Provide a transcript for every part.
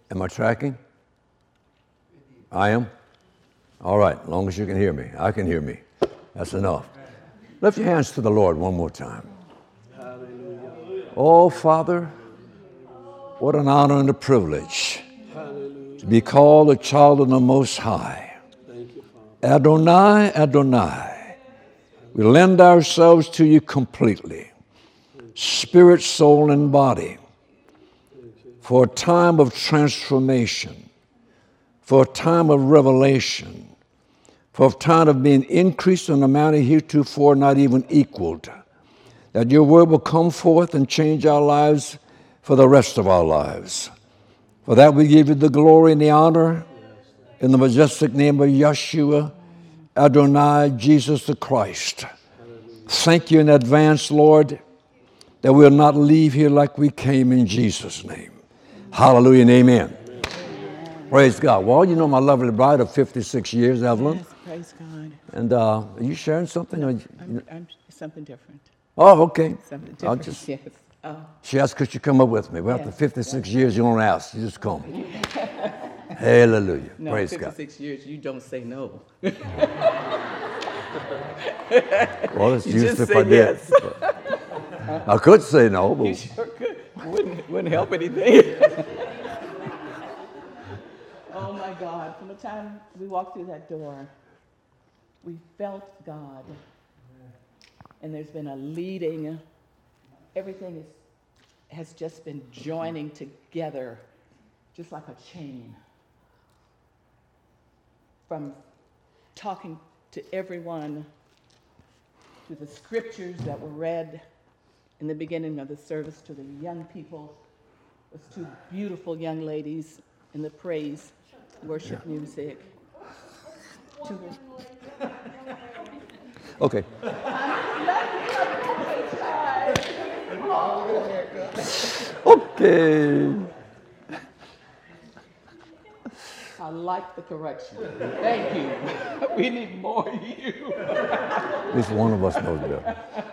Am I tracking? I am? All right, as long as you can hear me. I can hear me. That's enough. Lift your hands to the Lord one more time. Hallelujah. Oh, Father, what an honor and a privilege to be called a child of the Most High. Thank you, Father. Adonai, Adonai. We lend ourselves to you completely, spirit, soul, and body, for a time of transformation, for a time of revelation, for a time of being increased in a manner heretofore not even equaled, that your word will come forth and change our lives for the rest of our lives. For that we give you the glory and the honor in the majestic name of Yeshua, Adonai, Jesus the Christ. Thank you in advance, Lord, that we'll not leave here like we came in Jesus' name. Hallelujah and amen. Praise God. Well, you know my lovely bride of 56 years, Evelyn. Yes, praise God. And are you sharing something? No, I'm something different. Oh, okay. Something different, yes. She asked, could you come up with me? Well, after 56 years, you don't ask. You just come. Hallelujah. No, praise 56 God. years, you don't say no. Well, it's You used just if I say did. yes. I could say no, but You sure could. Wouldn't help anything. Oh, my God. From the time we walked through that door, we felt God. And there's been a leading. Everything has just been joining together, just like a chain. From talking to everyone, to the scriptures that were read in the beginning of the service, to the young people, those two beautiful young ladies in the praise worship music. okay. Okay. I like the correction. Thank you. We need more of you. At least one of us knows better.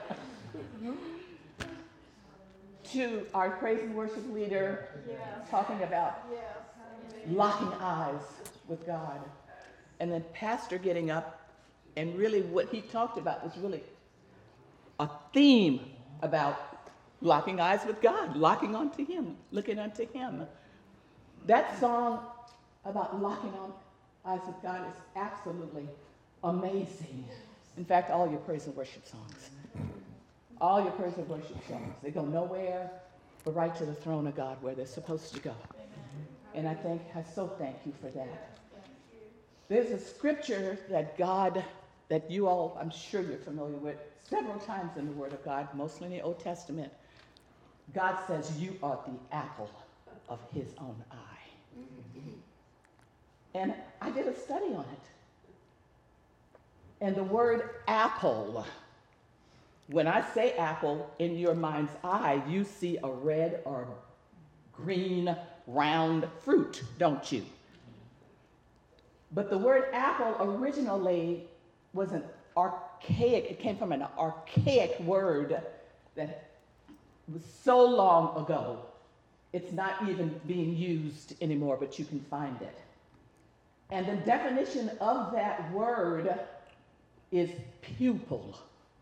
To our praise and worship leader, talking about locking eyes with God. And then Pastor getting up, and really what he talked about was really a theme about locking eyes with God, locking onto him, looking unto him. That song about locking on eyes with God is absolutely amazing. In fact, all your praise and worship songs. All your praise and worship songs. They go nowhere but right to the throne of God where they're supposed to go. And I so thank you for that. There's a scripture that that you all, I'm sure you're familiar with, several times in the Word of God, mostly in the Old Testament. God says you are the apple of his own eye. And I did a study on it. And the word apple, when I say apple, in your mind's eye, you see a red or green round fruit, don't you? But the word apple originally was an archaic, it came from an archaic word that was so long ago, it's not even being used anymore, but you can find it. And the definition of that word is pupil.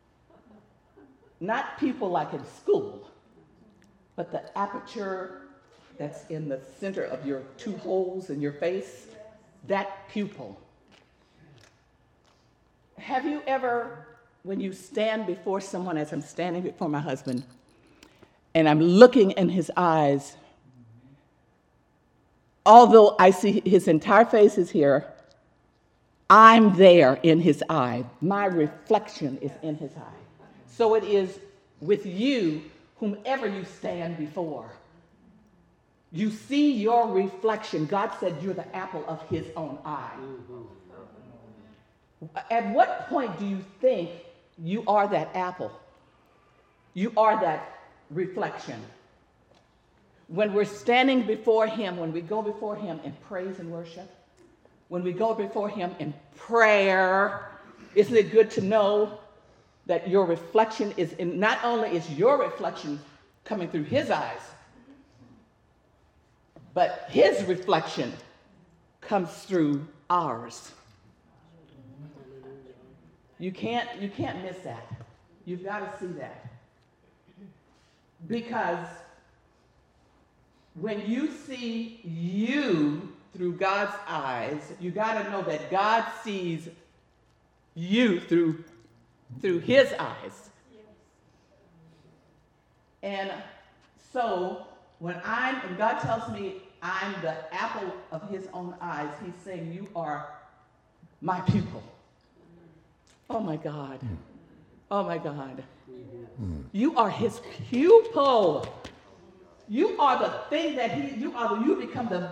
Not pupil like in school, but the aperture that's in the center of your two holes in your face, that pupil. Have you ever, when you stand before someone, as I'm standing before my husband, and I'm looking in his eyes, although I see his entire face is here, I'm there in his eye. My reflection is in his eye. So it is with you, whomever you stand before. You see your reflection. God said you're the apple of his own eye. At what point do you think you are that apple? You are that reflection. When we're standing before him, when we go before him in praise and worship, when we go before him in prayer, isn't it good to know that your reflection is in, not only is your reflection coming through his eyes, but his reflection comes through ours. You can't miss that. You've got to see that. Because when you see you through God's eyes, you got to know that God sees you through his eyes. And so when God tells me I'm the apple of his own eyes, he's saying you are my pupil. Oh my God. Oh my God. You are his pupil. You are the thing that you become the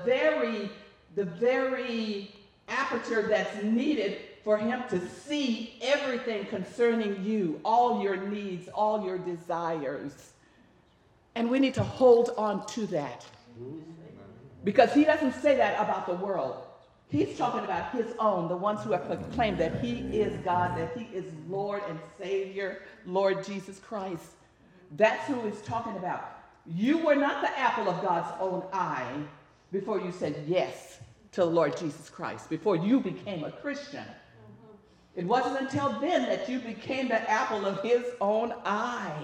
very aperture that's needed for him to see everything concerning you, all your needs, all your desires. And we need to hold on to that. Because he doesn't say that about the world. He's talking about his own, the ones who have proclaimed that he is God, that he is Lord and Savior, Lord Jesus Christ. That's who he's talking about. You were not the apple of God's own eye before you said yes to the Lord Jesus Christ, before you became a Christian. It wasn't until then that you became the apple of his own eye.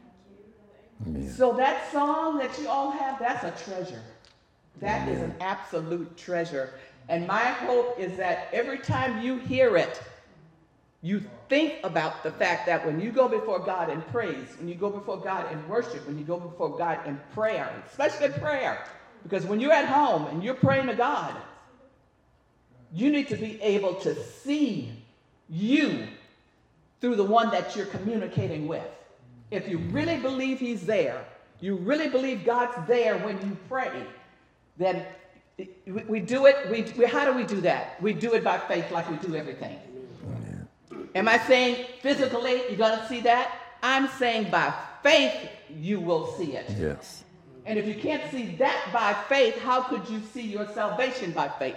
Amen. So that song that you all have, that's a treasure. That is an absolute treasure. And my hope is that every time you hear it, you think about the fact that when you go before God in praise, when you go before God in worship, when you go before God in prayer, especially prayer, because when you're at home and you're praying to God, you need to be able to see you through the one that you're communicating with. If you really believe he's there, you really believe God's there when you pray, then we do it. How do we do that? We do it by faith like we do everything. Am I saying physically you're going to see that? I'm saying by faith you will see it. Yes. And if you can't see that by faith, how could you see your salvation by faith?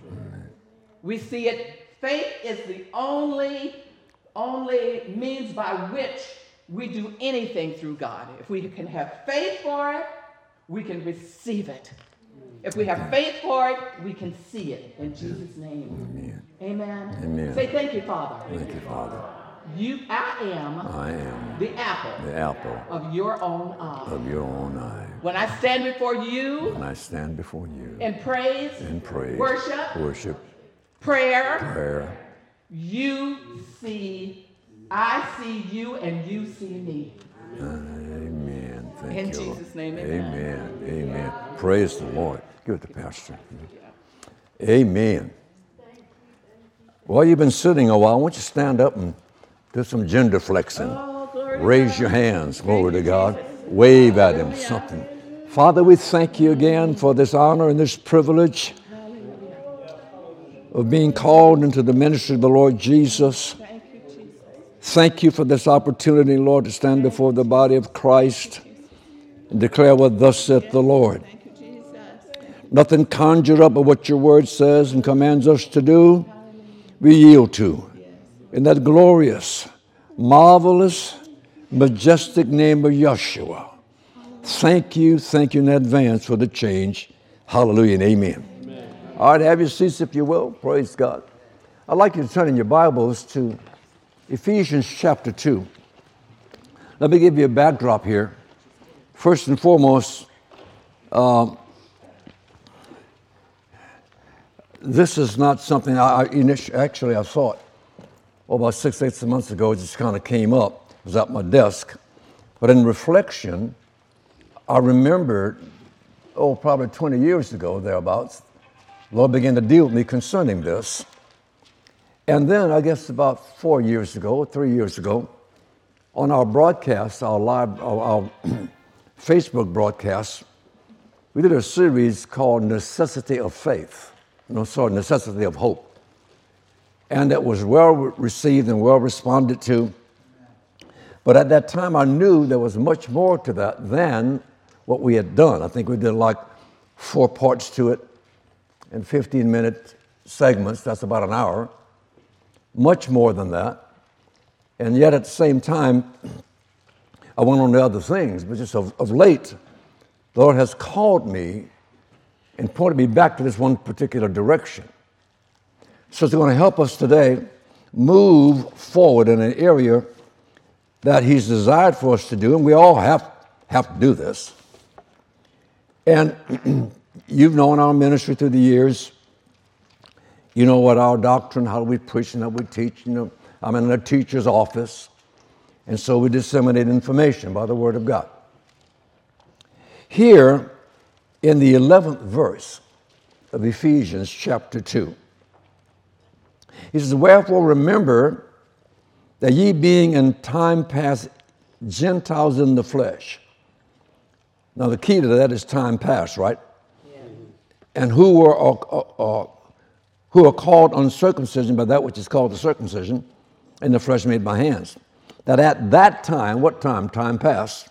We see it. Faith is the only means by which we do anything through God. If we can have faith for it, we can receive it. If we have faith for it, we can see it. In Jesus' name. Amen. Amen. Say thank you, Father. Thank you, Father. I am the apple of your own eye. Of your own eye. When I stand before you. When I stand before you. In praise. In praise. Worship. Prayer. Prayer. I see you and you see me. Amen. Thank you. In Jesus' name, amen. Amen. Amen. Praise the Lord. Give it to Pastor. Amen. While you've been sitting a while, I want you to stand up and do some gender flexing. Raise your hands. Glory to God. Wave at him something. Father, we thank you again for this honor and this privilege of being called into the ministry of the Lord Jesus. Thank you for this opportunity, Lord, to stand before the body of Christ and declare what thus saith the Lord. Nothing conjured up of what your word says and commands us to do, we yield to. In that glorious, marvelous, majestic name of Yeshua. Thank you in advance for the change. Hallelujah and amen. All right, have your seats if you will. Praise God. I'd like you to turn in your Bibles to Ephesians chapter 2. Let me give you a backdrop here. First and foremost, this is not something I thought, about 6-8 months ago, it just kind of came up. It was at my desk. But in reflection, I remembered, probably 20 years ago, thereabouts, the Lord began to deal with me concerning this. And then, I guess about 3 years ago, on our broadcast, our Facebook broadcast, we did a series called Necessity of Faith. Necessity of Hope. And it was well received and well responded to. But at that time, I knew there was much more to that than what we had done. I think we did like 4 parts to it in 15-minute segments. That's about an hour. Much more than that. And yet at the same time, I went on to other things. But just of late, the Lord has called me and pointed me back to this one particular direction. So it's going to help us today move forward in an area that he's desired for us to do, and we all have to do this. And you've known our ministry through the years. You know what our doctrine, how we preach and how we teach. You know, I'm in a teacher's office, and so we disseminate information by the Word of God. Here, in the 11th verse of Ephesians chapter 2, he says, "Wherefore remember that ye being in time past Gentiles in the flesh." Now the key to that is time past, right? Yeah. "And who are called uncircumcision by that which is called the circumcision, in the flesh made by hands. That at that time," what time? Time past.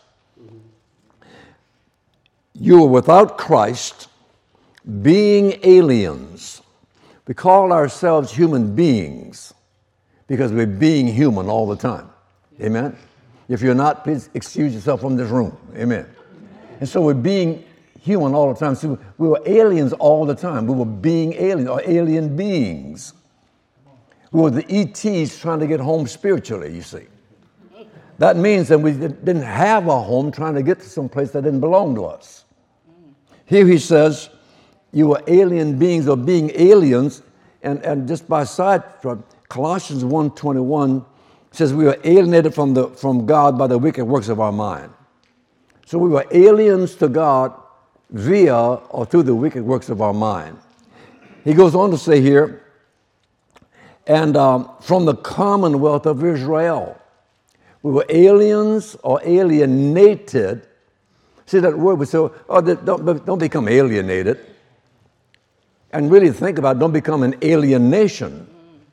"You were without Christ, being aliens." We call ourselves human beings because we're being human all the time. Amen? If you're not, please excuse yourself from this room. Amen. And so we're being human all the time. So we were aliens all the time. We were being aliens or alien beings. We were the ETs trying to get home spiritually, you see. That means that we didn't have a home trying to get to some place that didn't belong to us. Here he says, you were alien beings or being aliens, and just by side, Colossians 1:21 says we were alienated from God by the wicked works of our mind. So we were aliens to God via or through the wicked works of our mind. He goes on to say here, and from the commonwealth of Israel. We were aliens or alienated. See that word? We say, oh, don't become alienated. And really think about it, don't become an alienation.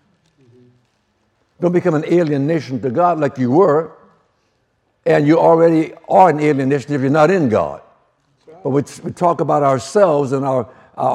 Don't become an alienation to God like you were, and you already are an alienation if you're not in God. But we talk about ourselves and our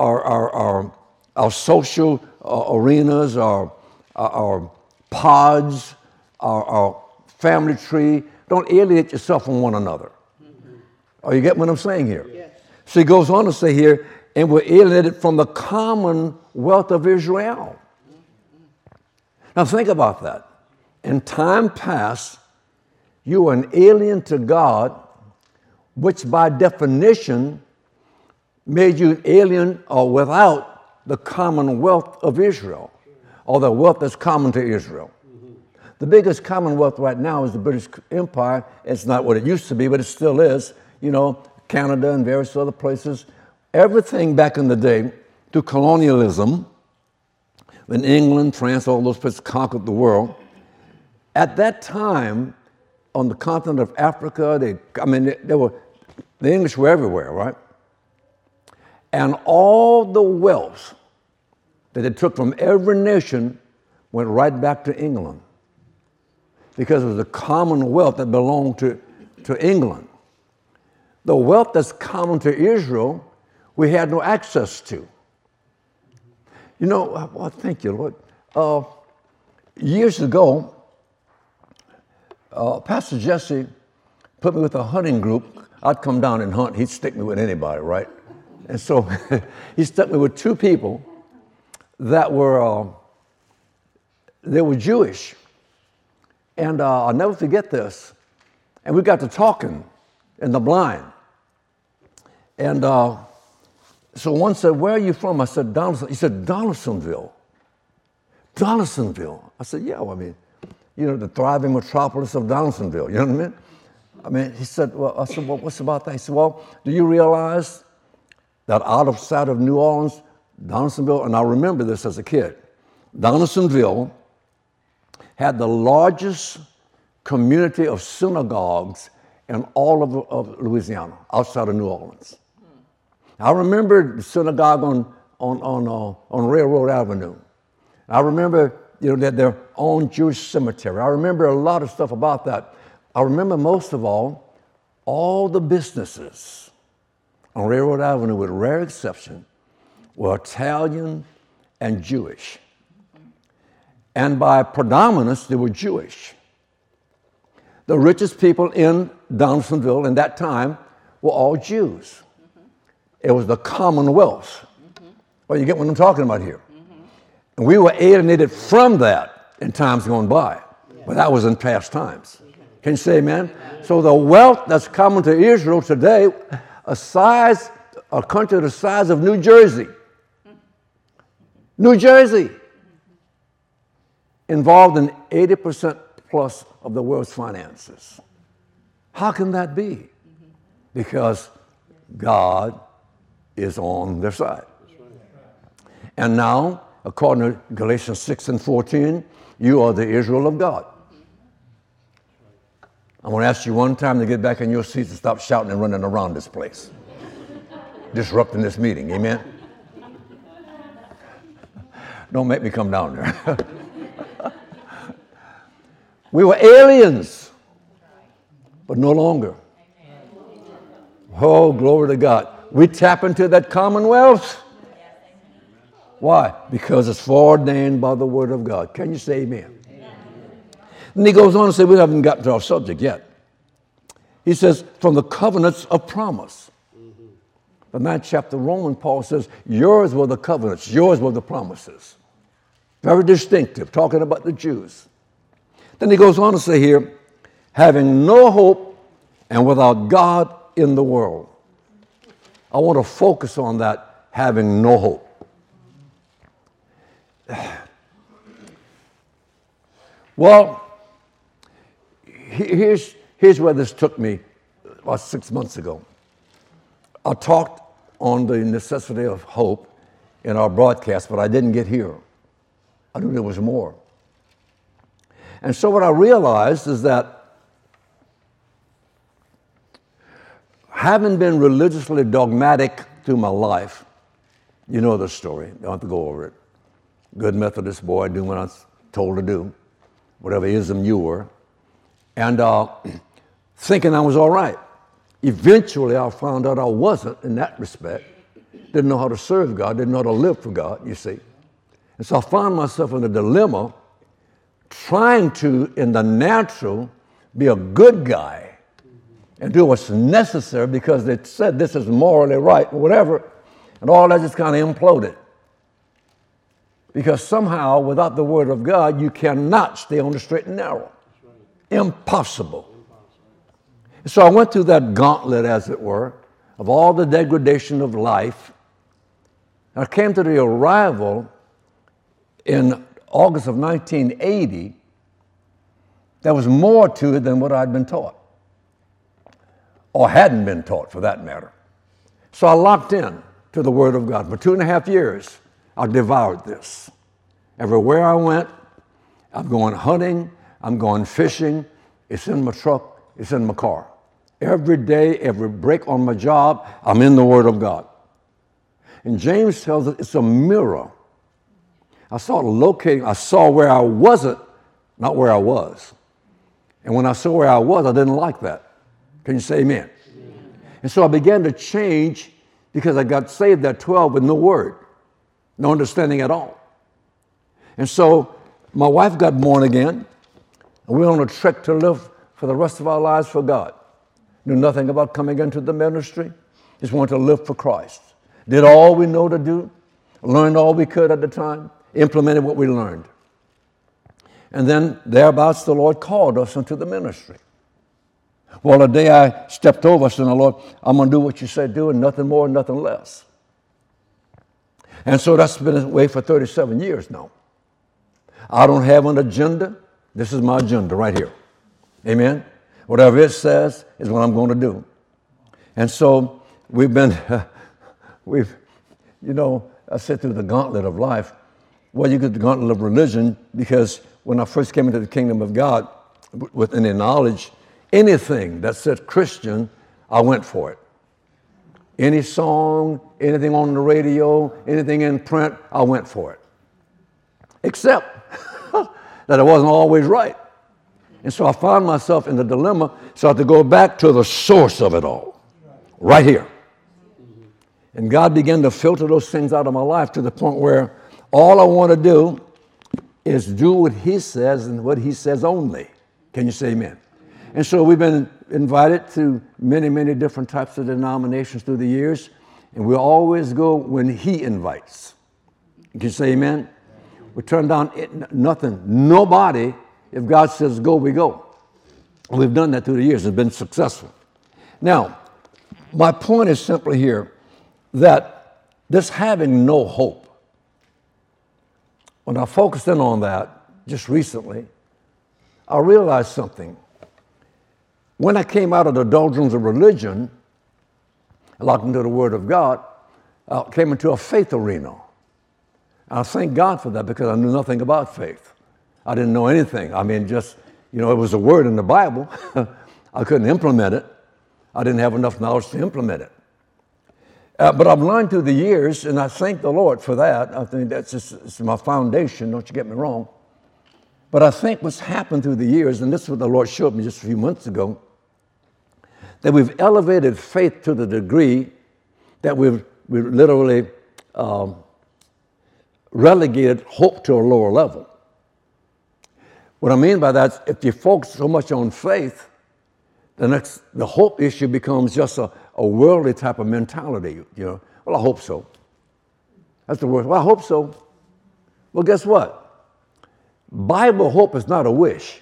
social arenas, our pods, our family tree. Don't alienate yourself from one another. Oh, you get what I'm saying here? Yes. So he goes on to say here, and we're alienated from the commonwealth of Israel. Now think about that. In time past, you were an alien to God, which by definition made you an alien or without the commonwealth of Israel, or the wealth that's common to Israel. The biggest commonwealth right now is the British Empire. It's not what it used to be, but it still is. You know, Canada and various other places. Everything back in the day, through colonialism, when England, France, all those places conquered the world, at that time, on the continent of Africa, the English were everywhere, right? And all the wealth that they took from every nation went right back to England, because it was the commonwealth that belonged to England. The wealth that's common to Israel, we had no access to. You know, well, thank you, Lord. Years ago, Pastor Jesse put me with a hunting group. I'd come down and hunt. He'd stick me with anybody, right? And so he stuck me with two people that were, they were Jewish. And I'll never forget this. And we got to talking in the blind. And so one said, "Where are you from?" I said, "Donaldson." He said, "Donaldsonville." Donaldsonville. I said, "Yeah, well, I mean, you know, the thriving metropolis of Donaldsonville." You know what I mean? He said, "Well," I said, "Well, what's about that?" He said, "Well, do you realize that out of sight of New Orleans, Donaldsonville," and I remember this as a kid, Donaldsonville had the largest community of synagogues in all of Louisiana, outside of New Orleans. I remember the synagogue on Railroad Avenue. I remember, you know, they had their own Jewish cemetery. I remember a lot of stuff about that. I remember most of all the businesses on Railroad Avenue, with rare exception, were Italian and Jewish. And by predominance, they were Jewish. The richest people in Donaldsonville in that time were all Jews. It was the Commonwealth. Well, you get what I'm talking about here. And we were alienated from that in times gone by. But that was in past times. Can you say amen? So the wealth that's common to Israel today, a country the size of New Jersey. New Jersey. Involved in 80% plus of the world's finances. How can that be? Because God is on their side. And now, according to Galatians 6:14, you are the Israel of God. I want to ask you one time to get back in your seats and stop shouting and running around this place, disrupting this meeting. Amen? Don't make me come down there. We were aliens, but no longer. Oh, glory to God. We tap into that commonwealth. Why? Because it's foreordained by the word of God. Can you say amen? And he goes on to say, we haven't gotten to our subject yet. He says, from the covenants of promise. The 9th chapter of Romans, Paul says, yours were the covenants, yours were the promises. Very distinctive, talking about the Jews. Then he goes on to say here, having no hope and without God in the world. I want to focus on that, having no hope. Well, here's where this took me about 6 months ago. I talked on the necessity of hope in our broadcast, but I didn't get here. I knew there was more. And so what I realized is that having been religiously dogmatic through my life, you know the story, don't have to go over it. Good Methodist boy, doing what I was told to do, whatever ism you were, and thinking I was all right. Eventually, I found out I wasn't in that respect. Didn't know how to serve God, didn't know how to live for God, you see. And so I found myself in a dilemma, trying to, in the natural, be a good guy and do what's necessary because they said this is morally right or whatever, and all that just kind of imploded. Because somehow, without the word of God, you cannot stay on the straight and narrow. Impossible. So I went through that gauntlet, as it were, of all the degradation of life. And I came to the arrival in August of 1980. There was more to it than what I'd been taught, or hadn't been taught, for that matter. So I locked in to the Word of God. For 2.5 years, I devoured this. Everywhere I went, I'm going hunting, I'm going fishing, it's in my truck, it's in my car. Every day, every break on my job, I'm in the Word of God. And James tells us it's a mirror. I saw where I wasn't, not where I was. And when I saw where I was, I didn't like that. Can you say amen? And so I began to change because I got saved at 12 with no word, no understanding at all. And so my wife got born again, and we were on a trek to live for the rest of our lives for God. Knew nothing about coming into the ministry, just wanted to live for Christ. Did all we know to do, learned all we could at the time, implemented what we learned. And then thereabouts the Lord called us into the ministry. Well, the day I stepped over, I said, Lord, I'm going to do what you said do and nothing more, nothing less. And so that's been the way for 37 years now. I don't have an agenda. This is my agenda right here. Amen? Whatever it says is what I'm going to do. And so we've been, I said through the gauntlet of life. Well, you get the gauntlet of religion because when I first came into the kingdom of God with any knowledge, anything that said Christian, I went for it. Any song, anything on the radio, anything in print, I went for it. Except that it wasn't always right. And so I found myself in the dilemma, so I had to go back to the source of it all, right here. And God began to filter those things out of my life to the point where all I want to do is do what He says and what He says only. Can you say amen? And so we've been invited to many, many different types of denominations through the years. and we always go when he invites. Can you say amen? We turn down nothing, nobody. If God says go, we go. And we've done that through the years. It's been successful. Now, my point is simply here that this having no hope, when I focused in on that just recently, I realized something. When I came out of the doldrums of religion, locked into the Word of God, I came into a faith arena. And I thank God for that because I knew nothing about faith. I didn't know anything. I mean, just, it was a word in the Bible. I couldn't implement it. I didn't have enough knowledge to implement it. But I've learned through the years, and I thank the Lord for that. I think it's my foundation, don't you get me wrong. But I think what's happened through the years, and this is what the Lord showed me just a few months ago, that we've elevated faith to the degree that we've literally relegated hope to a lower level. What I mean by that is if you focus so much on faith, the hope issue becomes just a worldly type of mentality. Well, I hope so. That's the word. Well, I hope so. Well, guess what? Bible hope is not a wish.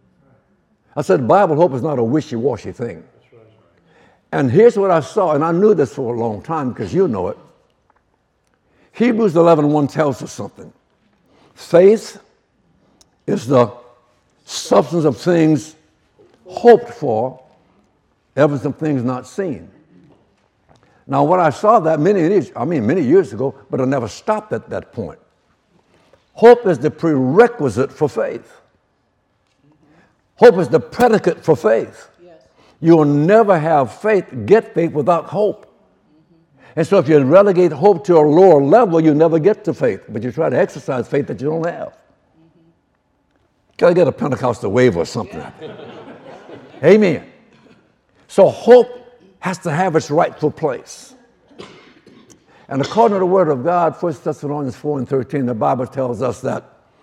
I said Bible hope is not a wishy-washy thing. And here's what I saw, and I knew this for a long time because you know it. Hebrews 11:1 tells us something. Faith is the substance of things hoped for, evidence of things not seen. Now, what I saw that many years ago, but I never stopped at that point. Hope is the prerequisite for faith. Hope is the predicate for faith. Yes. You will never get faith without hope. And so if you relegate hope to a lower level, you never get to faith. But you try to exercise faith that you don't have. Can I get a Pentecostal wave or something? Yeah. Amen. So hope has to have its rightful place. And according to the Word of God, 1 Thessalonians 4:13, the Bible tells us that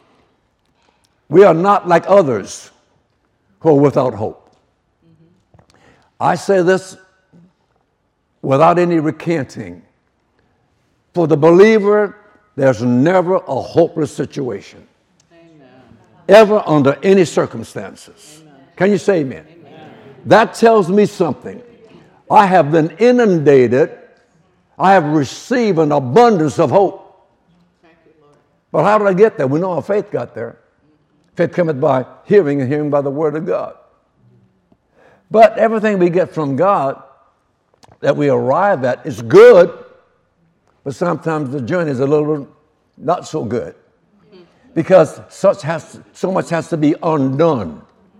we are not like others who are without hope. Mm-hmm. I say this without any recanting. For the believer, there's never a hopeless situation. Amen. Ever under any circumstances. Amen. Can you say amen? Amen? That tells me something. I have been inundated. I have received an abundance of hope. Thank you, Lord. But how did I get there? We know how faith got there. Faith cometh by hearing, and hearing by the Word of God. But everything we get from God that we arrive at is good, but sometimes the journey is a little not so good because so much has to be undone.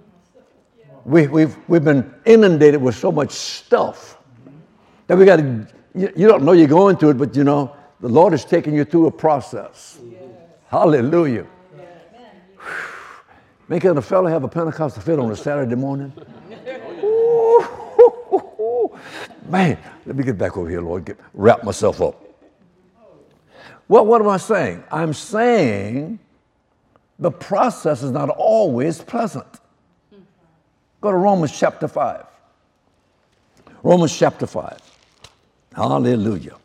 We've been inundated with so much stuff that we got to. You don't know you're going through it, but the Lord is taking you through a process. Yes. Hallelujah. Yes. Man, can a fellow have a Pentecostal fit on a Saturday morning? Man, let me get back over here, Lord. Wrap myself up. Well, what am I saying? I'm saying the process is not always pleasant. Go to Romans chapter 5. Romans chapter 5. Hallelujah.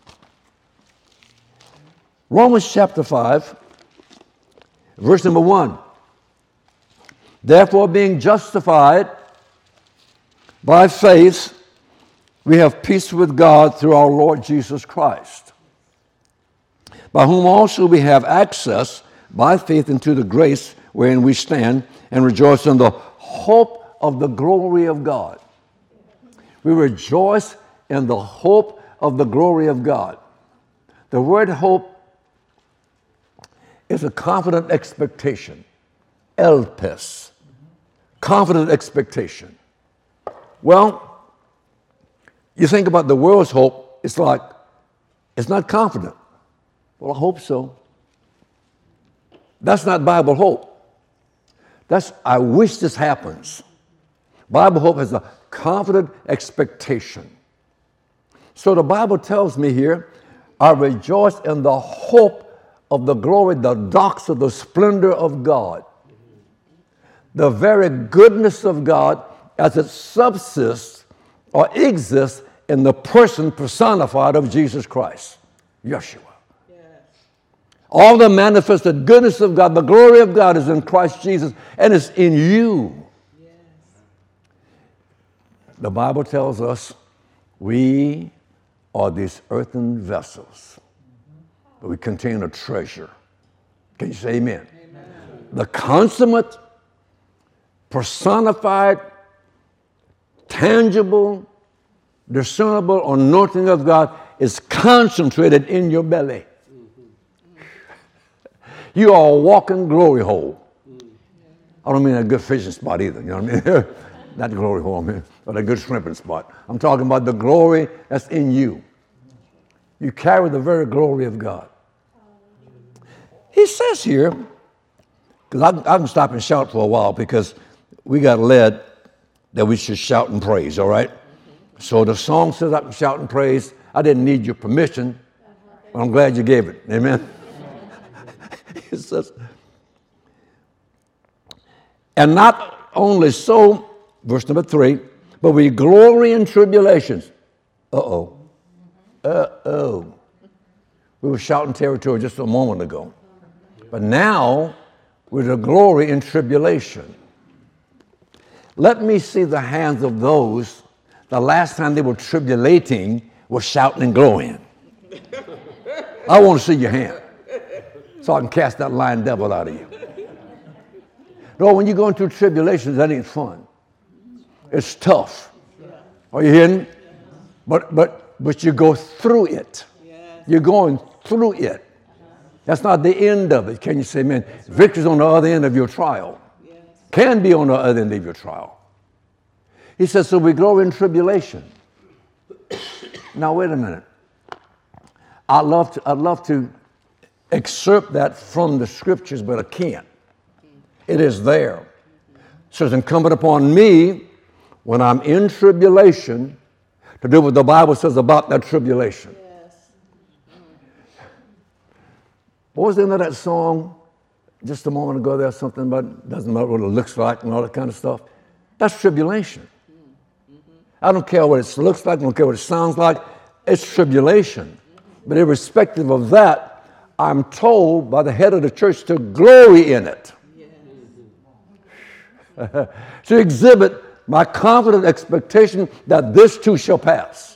Romans chapter 5, verse number 1. Therefore, being justified by faith, we have peace with God through our Lord Jesus Christ, by whom also we have access by faith into the grace wherein we stand and rejoice in the hope of the glory of God. We rejoice in the hope of the glory of God. The word hope is a confident expectation. Elpis. Confident expectation. Well, you think about the world's hope, it's like, it's not confident. Well, I hope so. That's not Bible hope. That's, I wish this happens. Bible hope is a confident expectation. So the Bible tells me here, I rejoice in the hope of the glory, the doxa, the splendor of God. The very goodness of God as it subsists or exists in the person personified of Jesus Christ, Yeshua. All the manifested goodness of God, the glory of God is in Christ Jesus, and it's in you. Yes. The Bible tells us we are these earthen vessels, but we contain a treasure. Can you say amen? Amen. The consummate, personified, tangible, discernible anointing of God is concentrated in your belly. You are a walking glory hole. I don't mean a good fishing spot either, you know what I mean? Not the glory hole, man, but a good shrimping spot. I'm talking about the glory that's in you. You carry the very glory of God. He says here, because I can stop and shout for a while because we got led that we should shout and praise, all right? So the song says I can shout and praise. I didn't need your permission, but I'm glad you gave it. Amen? It says, and not only so, verse number 3, but we glory in tribulations. Uh-oh. Uh-oh. We were shouting territory just a moment ago. But now, we're to glory in tribulation. Let me see the hands of those the last time they were tribulating were shouting and glowing. I want to see your hand so I can cast that lying devil out of you. No, when you're going through tribulations, that ain't fun. It's tough. Are you hearing? But you go through it. You're going through it. That's not the end of it. Can you say, man, victory's on the other end of your trial. Can be on the other end of your trial. He says, so we glory in tribulation. Now, wait a minute. I'd love to excerpt that from the scriptures, but I can't. It is there. It says, incumbent upon me when I'm in tribulation to do what the Bible says about that tribulation. Yes. What was the end of that song just a moment ago? There's something about doesn't matter what it looks like and all that kind of stuff. That's tribulation. I don't care what it looks like, I don't care what it sounds like. It's tribulation. But irrespective of that, I'm told by the head of the church to glory in it. Yes. To exhibit my confident expectation that this too shall pass.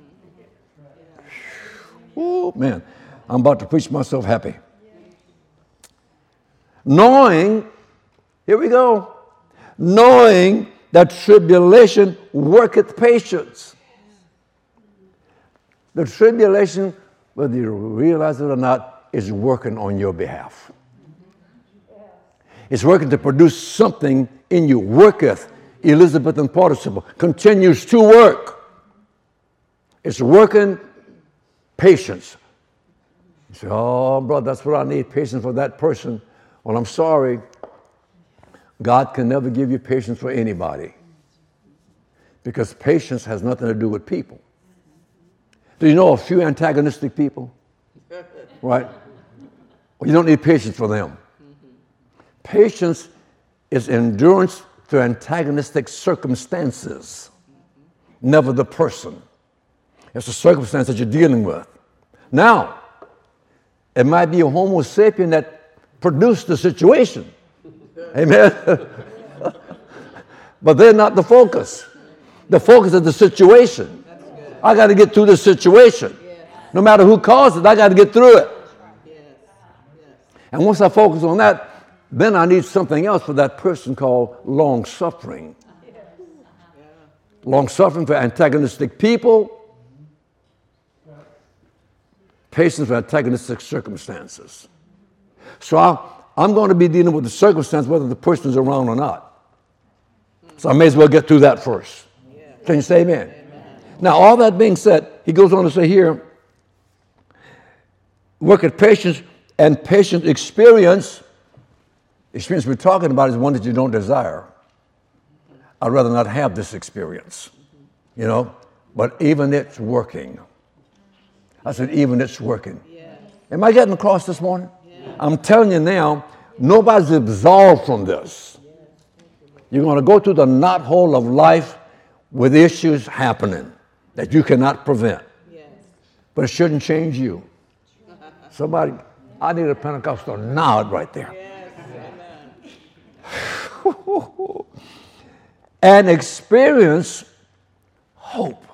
Oh, man, I'm about to preach myself happy. Knowing, here we go, knowing that tribulation worketh patience. The tribulation, whether you realize it or not, is working on your behalf. It's working to produce something in you. Worketh, Elizabeth and participle, continues to work. It's working patience. You say, oh, brother, that's what I need, patience for that person. Well, I'm sorry. God can never give you patience for anybody because patience has nothing to do with people. Do you know a few antagonistic people? Right? Well, you don't need patience for them. Patience is endurance through antagonistic circumstances, never the person. It's the circumstance that you're dealing with. Now, it might be a Homo sapien that produced the situation. Amen? But they're not the focus. The focus is the situation. I got to get through the situation. No matter who caused it, I got to get through it. And once I focus on that, then I need something else for that person called long-suffering. Long-suffering for antagonistic people. Patience for antagonistic circumstances. So I'm going to be dealing with the circumstance whether the person is around or not. So I may as well get through that first. Can you say amen? Now, all that being said, he goes on to say here, work at patience and patient experience. Experience we're talking about is one that you don't desire. I'd rather not have this experience, you know, but even it's working. I said, even it's working. Yeah. Am I getting across this morning? Yeah. I'm telling you now, nobody's absolved from this. You're going to go through the knothole of life with issues happening. that you cannot prevent. Yes. But it shouldn't change you. Somebody, I need a Pentecostal nod right there. Yes. Amen. And experience hope.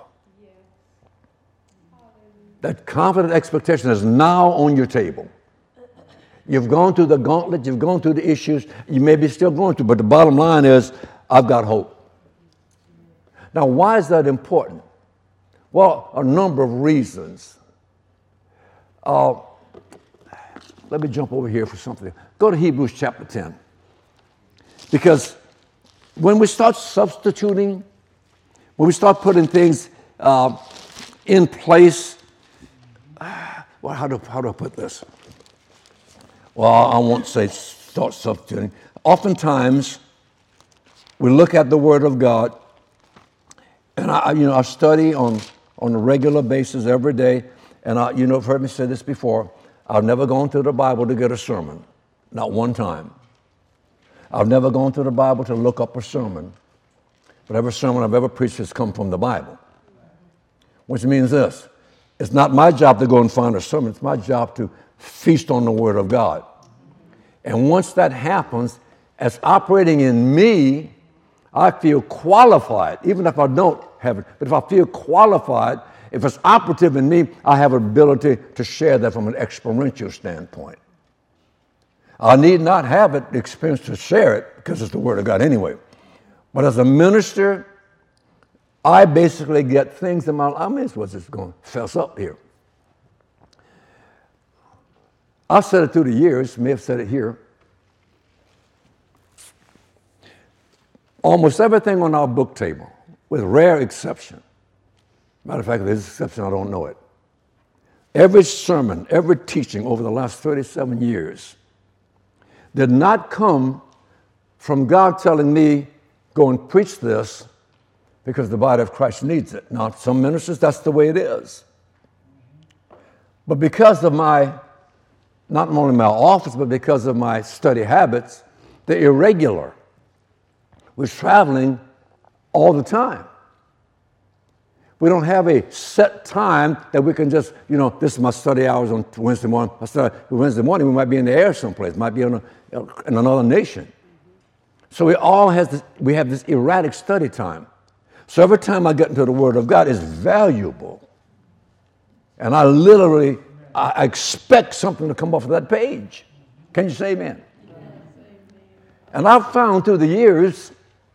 That confident expectation is now on your table. You've gone through the gauntlet, you've gone through the issues, you may be still going through, but the bottom line is, I've got hope. Now, why is that important? Well, a number of reasons. Let me jump over here for something. Go to Hebrews chapter 10. Because when we start substituting, when we start putting things in place, well, how do I put this? Well, I won't say start substituting. Oftentimes, we look at the Word of God, and I study on a regular basis every day, and you've heard me say this before. I've never gone through the Bible to get a sermon, not one time. I've never gone through the Bible to look up a sermon, but every sermon I've ever preached has come from the Bible, which means this. It's not my job to go and find a sermon. It's my job to feast on the Word of God. And once that happens, as operating in me, I feel qualified, even if I don't have it. But if I feel qualified, if it's operative in me, I have an ability to share that from an experiential standpoint. I need not have it, the experience to share it, because it's the Word of God anyway. But as a minister, I basically get things in my life. I may as well just go and fess up here. I've said it through the years, may have said it here. Almost everything on our book table, with rare exception. Matter of fact, if there's an exception, I don't know it. Every sermon, every teaching over the last 37 years did not come from God telling me, go and preach this because the body of Christ needs it. Now, some ministers, that's the way it is. But because of not only my office, but because of my study habits, they're irregular. We're traveling all the time. We don't have a set time that we can just, this is my study hours on Wednesday morning. Wednesday morning, we might be in the air someplace, might be in another nation. So we have this erratic study time. So every time I get into the Word of God, it's valuable. And I expect something to come off of that page. Can you say amen? Yes. And I've found through the years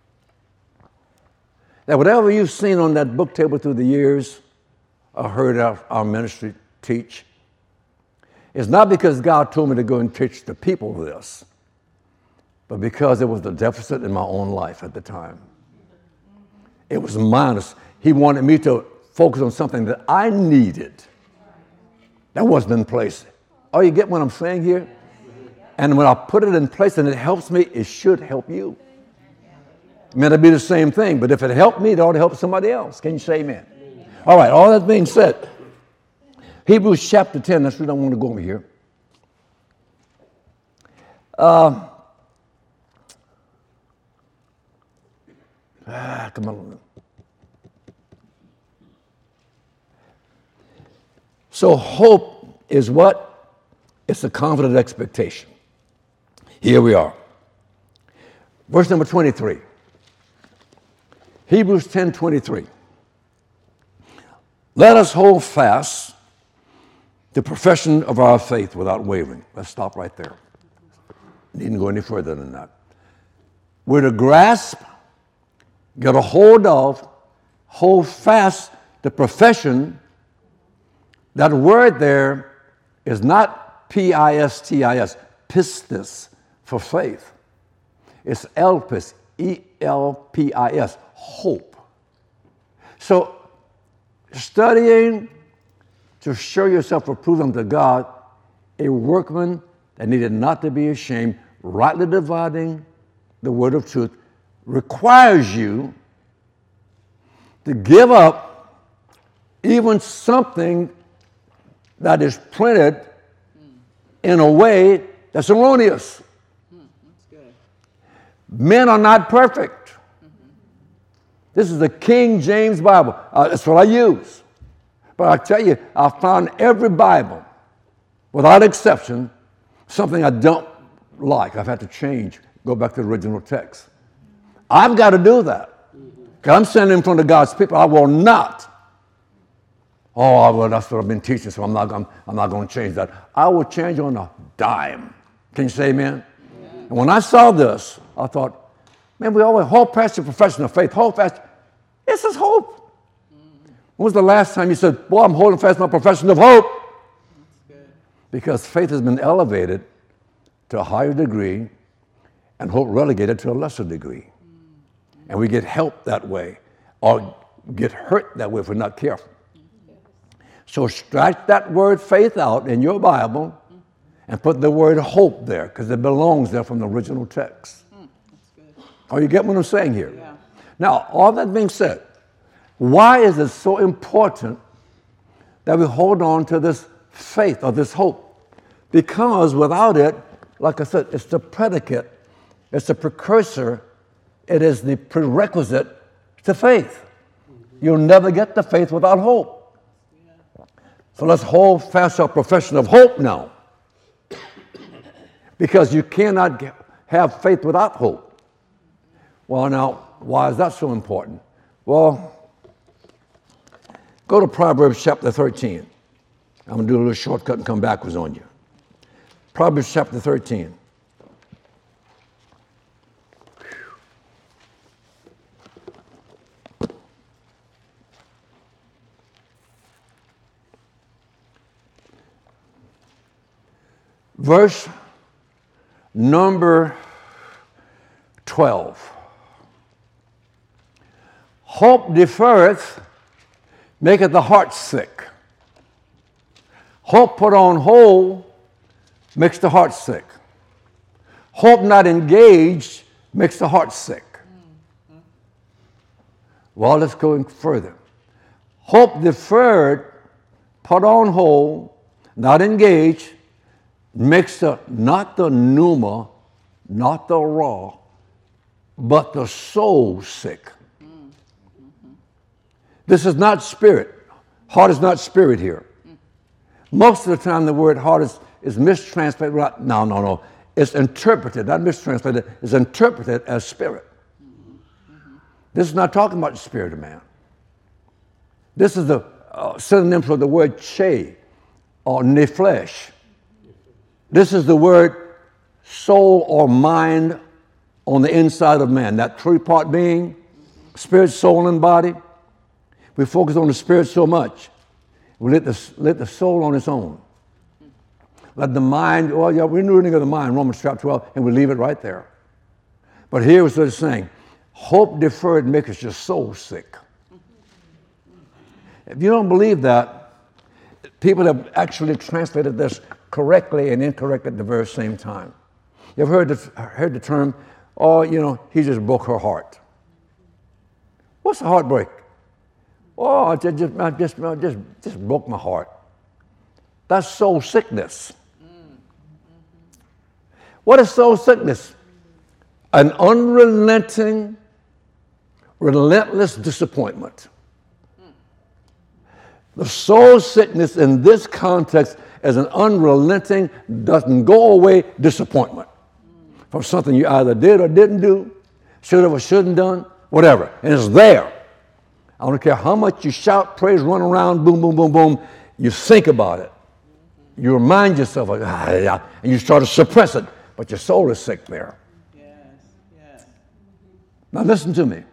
that whatever you've seen on that book table through the years, or heard our ministry teach, is not because God told me to go and teach the people this, but because it was the deficit in my own life at the time. It was minus. He wanted me to focus on something that I needed that wasn't in place. Oh, you get what I'm saying here? And when I put it in place and it helps me, it should help you. It may not be the same thing, but if it helped me, it ought to help somebody else. Can you say amen? All right, all that being said, Hebrews chapter 10, that's what I want to go over here. Come on. So hope is what? It's a confident expectation. Here we are. Verse number 23. Hebrews 10:23. Let us hold fast the profession of our faith without wavering. Let's stop right there. Needn't go any further than that. We're to grasp, get a hold of, hold fast the profession. That word there is not P-I-S-T-I-S, pistis, for faith. It's elpis, E-L-P-I-S, hope. So studying to show yourself approved unto God, a workman that needed not to be ashamed, rightly dividing the word of truth, requires you to give up even something that is printed in a way that's erroneous. That's good. Men are not perfect. This is the King James Bible. That's what I use. But I tell you, I found every Bible, without exception, something I don't like. I've had to change, go back to the original text. I've got to do that. Because I'm standing in front of God's people. I will not. Oh, well, that's what I've been teaching, so I'm not going to change that. I will change on a dime. Can you say amen? Yeah. And when I saw this, I thought, man, we always hold fast to profession of faith. Hold fast. This is hope. When was the last time you said, boy, I'm holding fast my profession of hope? Because faith has been elevated to a higher degree and hope relegated to a lesser degree. And we get help that way or get hurt that way if we're not careful. So scratch that word faith out in your Bible and put the word hope there because it belongs there from the original text. Oh, you get what I'm saying here? Yeah. Now, all that being said, why is it so important that we hold on to this faith or this hope? Because without it, like I said, it's the predicate, it's the precursor, it is the prerequisite to faith. You'll never get the faith without hope. So let's hold fast our profession of hope now. Because you cannot have faith without hope. Well, now, why is that so important? Well, go to Proverbs chapter 13. I'm going to do a little shortcut and come backwards on you. Proverbs chapter 13. Verse number 12. Hope deferreth, maketh the heart sick. Hope put on hold makes the heart sick. Hope not engaged makes the heart sick. Well, let's go further. Hope deferred, put on hold, not engaged, makes not the pneuma, not the raw, but the soul sick. This is not spirit. Heart is not spirit here. Most of the time the word heart is mistranslated. No. It's interpreted, not mistranslated. It's interpreted as spirit. This is not talking about the spirit of man. This is the synonym for the word che or neflesh. This is the word soul or mind on the inside of man. That three-part being, spirit, soul, and body. We focus on the spirit so much. We let the soul on its own. Let the mind, we're reading of the mind, Romans chapter 12, and we leave it right there. But here is what it's saying. Hope deferred makes your soul sick. If you don't believe that, people have actually translated this correctly and incorrectly at the very same time. You've heard the term, he just broke her heart. What's a heartbreak? Oh, I just broke my heart. That's soul sickness. What is soul sickness? An unrelenting, relentless disappointment. The soul sickness in this context is an unrelenting, doesn't go away disappointment from something you either did or didn't do, should have or shouldn't done, whatever. And it's there. I don't care how much you shout, praise, run around, boom, boom, boom, boom. You think about it. You remind yourself, and you start to suppress it, but your soul is sick there. Yes. Now listen to me.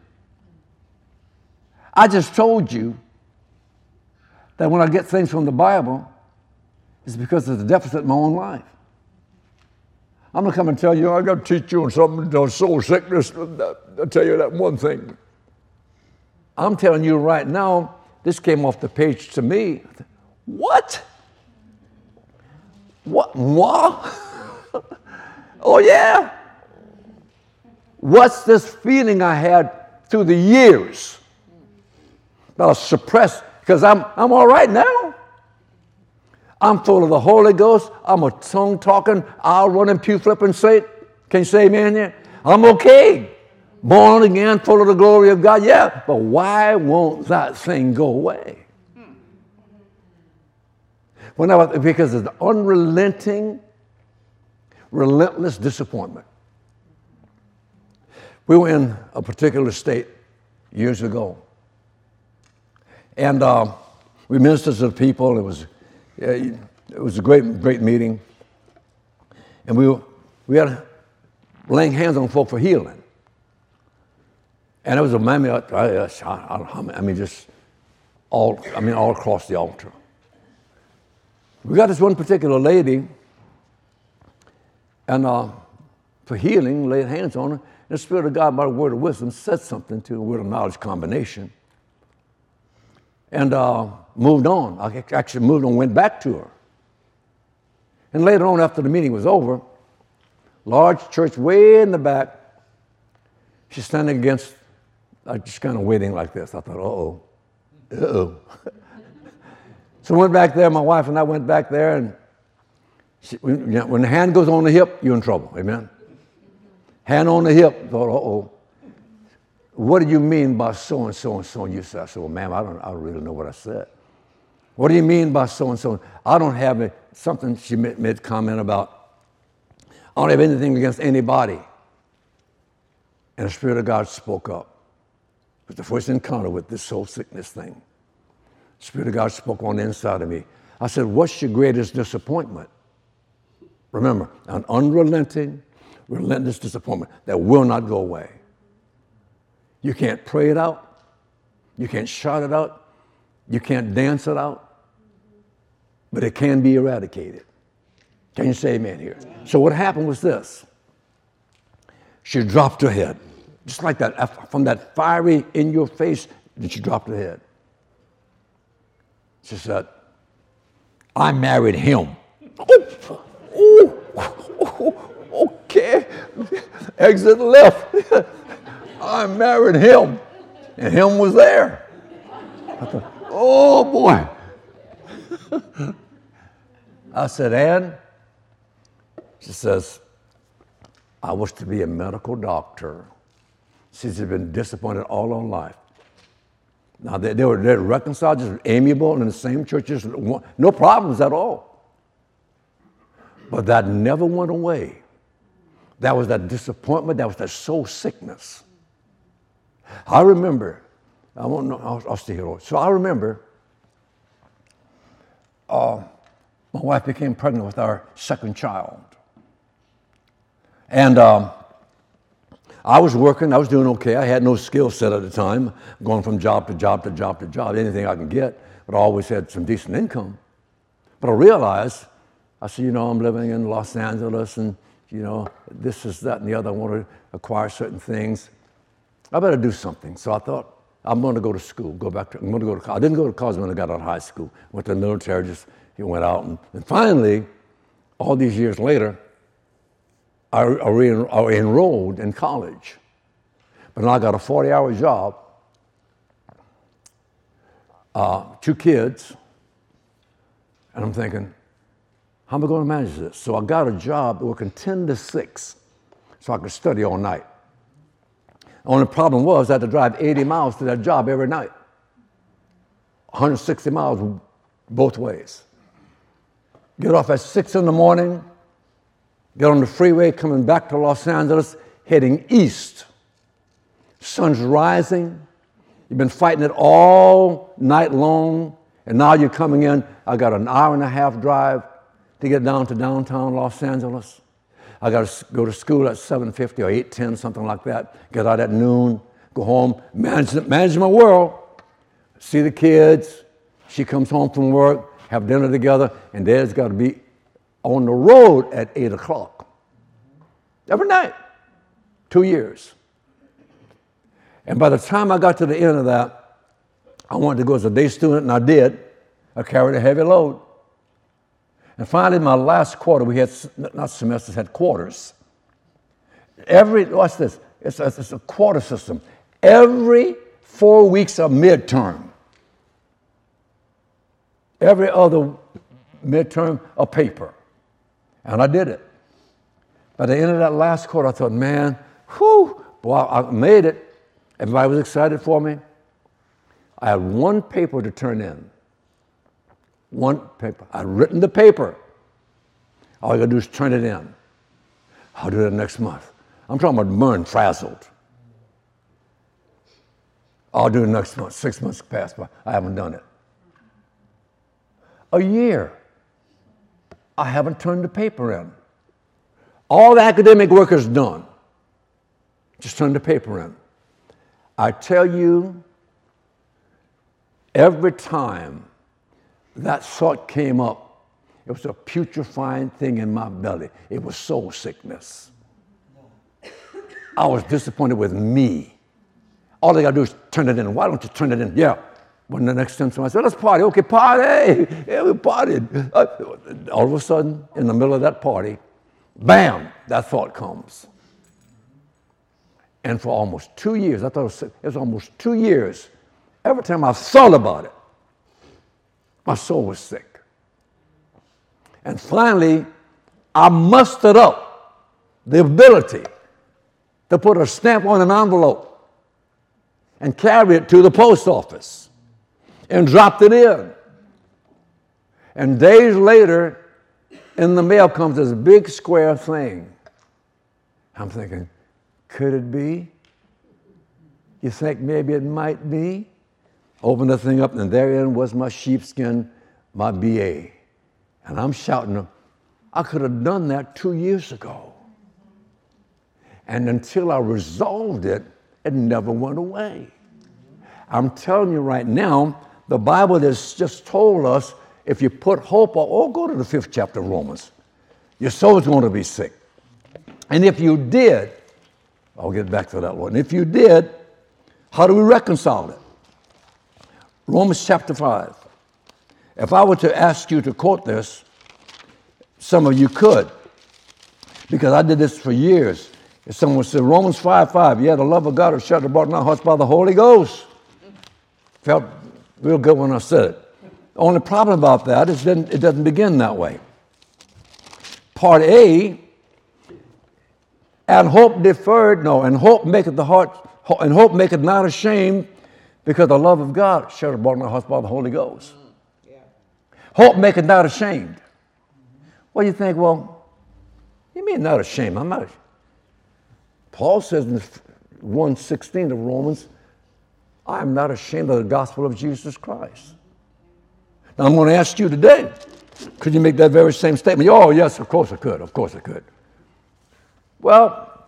I just told you that when I get things from the Bible, it's because there's a deficit in my own life. I'm going to come and tell you, I got to teach you on something on soul sickness. I'll tell you that one thing. I'm telling you right now, this came off the page to me. What? What? Moi? Oh, yeah. What's this feeling I had through the years that I suppressed? Because I'm all right now. I'm full of the Holy Ghost. I'm a tongue-talking, aisle-running, pew-flipping saint. Can you say amen here? I'm okay. Born again, full of the glory of God. Yeah, but why won't that thing go away? Because of the unrelenting, relentless disappointment. We were in a particular state years ago, and we ministered to the people. It was a great meeting, and we had laying hands on folk for healing. And it was a man, all across the altar. We got this one particular lady, and for healing, laid hands on her. And the Spirit of God, by the word of wisdom, said something to a word of knowledge combination. And moved on. I actually moved on, went back to her. And later on, after the meeting was over, large church way in the back, she's standing against, just kind of waiting like this. I thought, uh-oh. So I went back there, my wife and I went back there, and when the hand goes on the hip, you're in trouble, amen? Hand on the hip, thought, uh-oh. What do you mean by so and so and so? And you said, I said, well, ma'am, I don't really know what I said. What do you mean by so and so? I don't have something she made comment about. I don't have anything against anybody. And the Spirit of God spoke up. It was the first encounter with this soul sickness thing. The Spirit of God spoke on the inside of me. I said, what's your greatest disappointment? Remember, an unrelenting, relentless disappointment that will not go away. You can't pray it out. You can't shout it out. You can't dance it out. But it can be eradicated. Can you say amen here? So what happened was this. She dropped her head. Just like that, from that fiery in your face, she dropped her head. She said, I married him. Okay. Exit left. I married him. And him was there. I thought, oh boy. I said, Ann? She says, I was to be a medical doctor. She's been disappointed all her life. Now, they're reconciled, just amiable, and in the same churches, no problems at all. But that never went away. That was that disappointment, that was that soul sickness. I remember, I'll stay here. So I remember my wife became pregnant with our second child. And I was working, I was doing okay. I had no skill set at the time, going from job to job to job to job, anything I can get, but I always had some decent income. But I realized, I said, I'm living in Los Angeles and, this is that and the other. I want to acquire certain things. I better do something. So I thought, I'm going to go to school, I'm going to go to college. I didn't go to college when I got out of high school. Went to the military, went out. And finally, all these years later, I enrolled in college. But now I got a 40-hour job, 2 kids, and I'm thinking, how am I going to manage this? So I got a job working 10 to 6 so I could study all night. The only problem was I had to drive 80 miles to that job every night, 160 miles both ways. Get off at 6 in the morning, get on the freeway coming back to Los Angeles, heading east. Sun's rising. You've been fighting it all night long, and now you're coming in. I got an hour and a half drive to get down to downtown Los Angeles. I got to go to school at 7:50 or 8:10, something like that. Get out at noon, go home, manage my world, see the kids. She comes home from work, have dinner together, and Dad's got to be on the road at 8 o'clock. Every night, 2 years. And by the time I got to the end of that, I wanted to go as a day student, and I did. I carried a heavy load. And finally, in my last quarter, we had, not semesters, had quarters. Watch this, it's a quarter system. Every 4 weeks of midterm. Every other midterm, a paper. And I did it. By the end of that last quarter, I thought, man, Well, I made it. Everybody was excited for me. I had one paper to turn in. One paper. I'd written the paper. All I got to do is turn it in. I'll do that next month. I'm talking about burned, frazzled. I'll do it next month. 6 months passed by. I haven't done it. A year. I haven't turned the paper in. All the academic work is done. Just turn the paper in. I tell you, every time that thought came up, it was a putrefying thing in my belly. It was soul sickness. I was disappointed with me. All they got to do is turn it in. Why don't you turn it in? Yeah. When the next time somebody said, let's party. Okay, party. Yeah, we partied. All of a sudden, in the middle of that party, bam, that thought comes. And for almost 2 years, I thought it was almost 2 years, every time I thought about it, my soul was sick. And finally, I mustered up the ability to put a stamp on an envelope and carry it to the post office and dropped it in. And days later, in the mail comes this big square thing. I'm thinking, could it be? You think maybe it might be? Open the thing up, and therein was my sheepskin, my BA. And I'm shouting, I could have done that 2 years ago. And until I resolved it, it never went away. I'm telling you right now, the Bible has just told us if you put hope, go to the 5th chapter of Romans, your soul's going to be sick. And if you did, I'll get back to that one. If you did, how do we reconcile it? Romans chapter 5. If I were to ask you to quote this, some of you could, because I did this for years. If someone said, Romans 5:5, yeah, the love of God is shed abroad in our hearts by the Holy Ghost. Felt real good when I said it. The only problem about that is then it doesn't begin that way. Part A, and hope deferred, and hope maketh the heart, and hope maketh not ashamed, because the love of God shed abroad in our hearts by the Holy Ghost. Yeah. Hope maketh not ashamed. Well, you think, well, you mean not ashamed? I'm not ashamed. Paul says in 1:16 of Romans, I am not ashamed of the gospel of Jesus Christ. Now, I'm going to ask you today, could you make that very same statement? Oh, yes, of course I could. Of course I could. Well,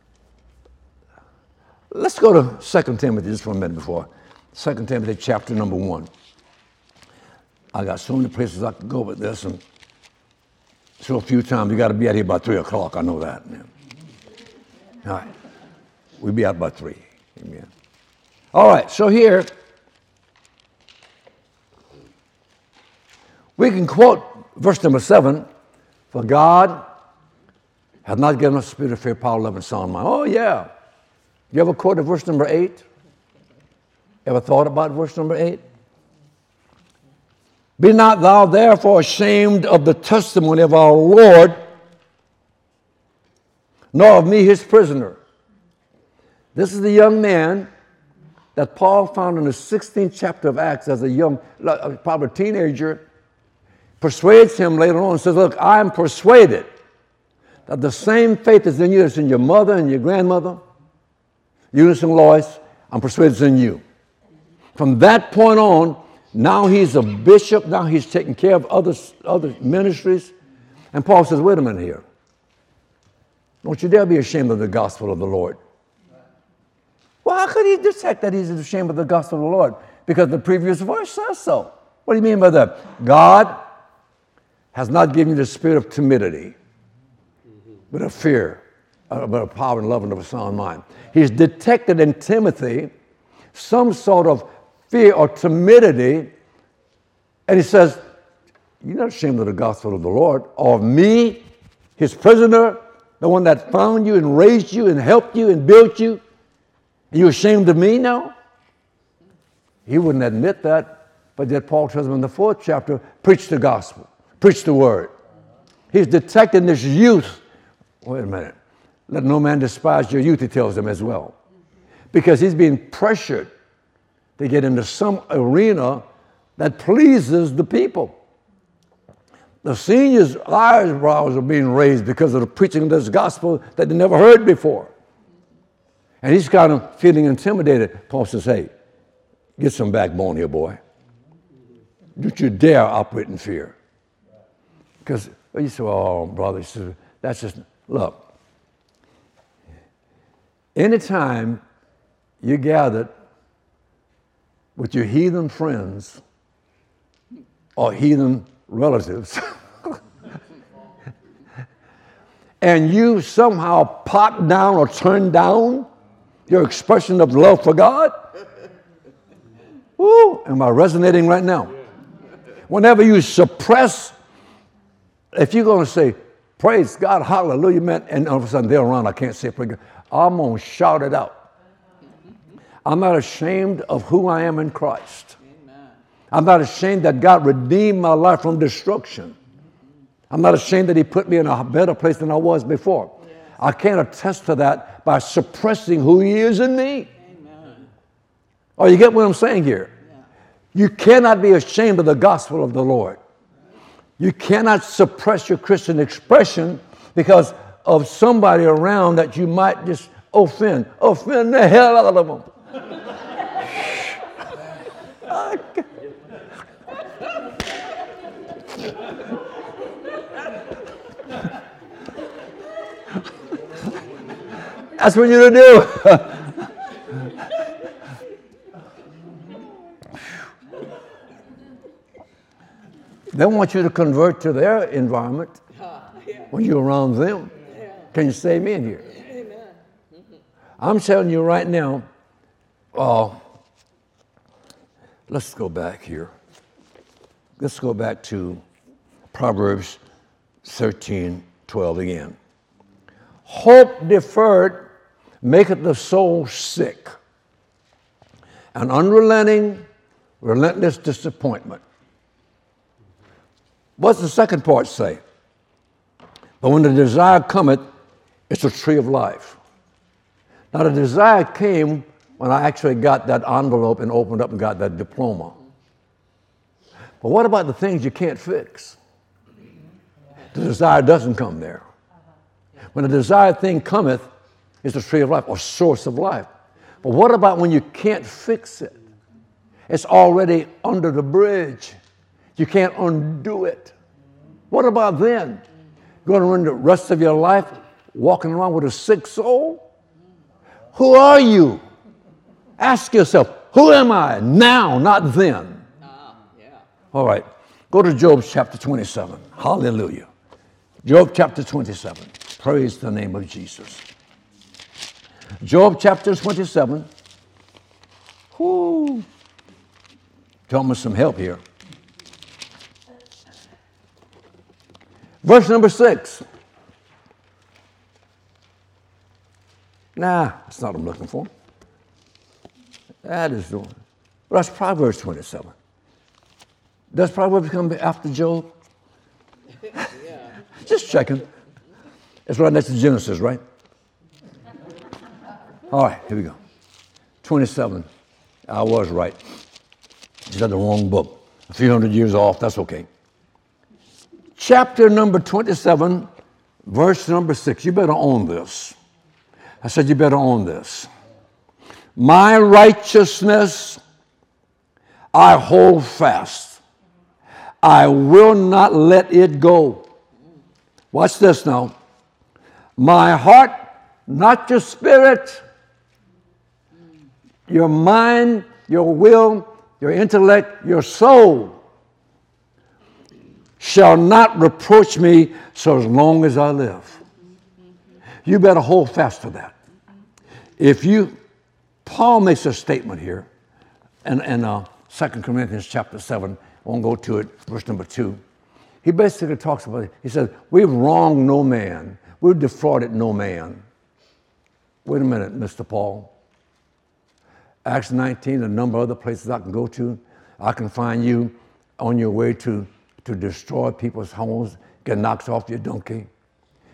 let's go to 2 Timothy just for a minute before. 2 Timothy chapter number 1. I got so many places I could go with this, and so a few times you got to be out here by 3 o'clock. I know that. Yeah. All right. We'll be out by 3. Amen. All right, so here, we can quote verse number 7, for God hath not given us a spirit of fear, power, love, and sound mind. Oh, yeah. You ever quoted verse number 8? Ever thought about verse number 8? Be not thou therefore ashamed of the testimony of our Lord, nor of me his prisoner. This is the young man that Paul found in the 16th chapter of Acts as a young, probably teenager, persuades him later on and says, look, I am persuaded that the same faith is in you as in your mother and your grandmother, Eunice and Lois, I'm persuaded it's in you. From that point on, now he's a bishop, now he's taking care of other ministries. And Paul says, wait a minute here. Don't you dare be ashamed of the gospel of the Lord. Well, how could he detect that he's ashamed of the gospel of the Lord? Because the previous verse says so. What do you mean by that? God has not given you the spirit of timidity, but of fear, but of power and love and of a sound mind. He's detected in Timothy some sort of fear or timidity, and he says, you're not ashamed of the gospel of the Lord, or of me, his prisoner, the one that found you and raised you and helped you and built you. Are you ashamed of me now? He wouldn't admit that, but yet Paul tells him in the 4th chapter, preach the gospel, preach the word. He's detecting this youth. Wait a minute. Let no man despise your youth, he tells them as well. Because he's being pressured to get into some arena that pleases the people. The seniors' eyebrows are being raised because of the preaching of this gospel that they never heard before. And he's kind of feeling intimidated. Paul says, hey, get some backbone here, boy. Don't you dare operate in fear. Because you say, oh, brother, that's just, look. Anytime you gathered with your heathen friends or heathen relatives, and you somehow pot down or turn down your expression of love for God, woo, am I resonating right now? Whenever you suppress, if you're going to say, praise God, hallelujah, man, and all of a sudden they're around, I can't say praise God, I'm going to shout it out. I'm not ashamed of who I am in Christ. Amen. I'm not ashamed that God redeemed my life from destruction. I'm not ashamed that he put me in a better place than I was before. Yes. I can't attest to that by suppressing who he is in me. Amen. Oh, you get what I'm saying here? Yeah. You cannot be ashamed of the gospel of the Lord. You cannot suppress your Christian expression because of somebody around that you might just offend. Offend the hell out of them. That's what you're to do. They want you to convert to their environment when you're around them. Can you say amen here? Amen. I'm telling you right now, let's go back here. Let's go back to Proverbs 13:12 again. Hope deferred maketh the soul sick, and unrelenting, relentless disappointment. What's the second part say? But when the desire cometh, it's a tree of life. Now the desire came when I actually got that envelope and opened up and got that diploma. But what about the things you can't fix? The desire doesn't come there. When the desired thing cometh, it's a tree of life or source of life. But what about when you can't fix it? It's already under the bridge. You can't undo it. What about then? You're going to run the rest of your life walking around with a sick soul? Who are you? Ask yourself, who am I now, not then? All right, go to Job chapter 27. Hallelujah. Job chapter 27. Praise the name of Jesus. Job chapter 27. Whoo. Tell me some help here. Verse number 6. Nah, that's not what I'm looking for. That is the one. That's Proverbs 27. Does Proverbs come after Job? Yeah. Just checking. It's right next to Genesis, right? All right, here we go. 27. I was right. Just had the wrong book. A few hundred years off, that's okay. Chapter number 27, verse number 6. You better own this. I said you better own this. My righteousness I hold fast. I will not let it go. Watch this now. My heart, not your spirit, your mind, your will, your intellect, your soul shall not reproach me so as long as I live. You better hold fast to that. Paul makes a statement here in 2 Corinthians chapter 7. I won't go to it, verse number 2. He basically talks about it. He says, we've wronged no man. We've defrauded no man. Wait a minute, Mr. Paul. Acts 19, a number of other places I can go to. I can find you on your way to destroy people's homes, get knocked off your donkey.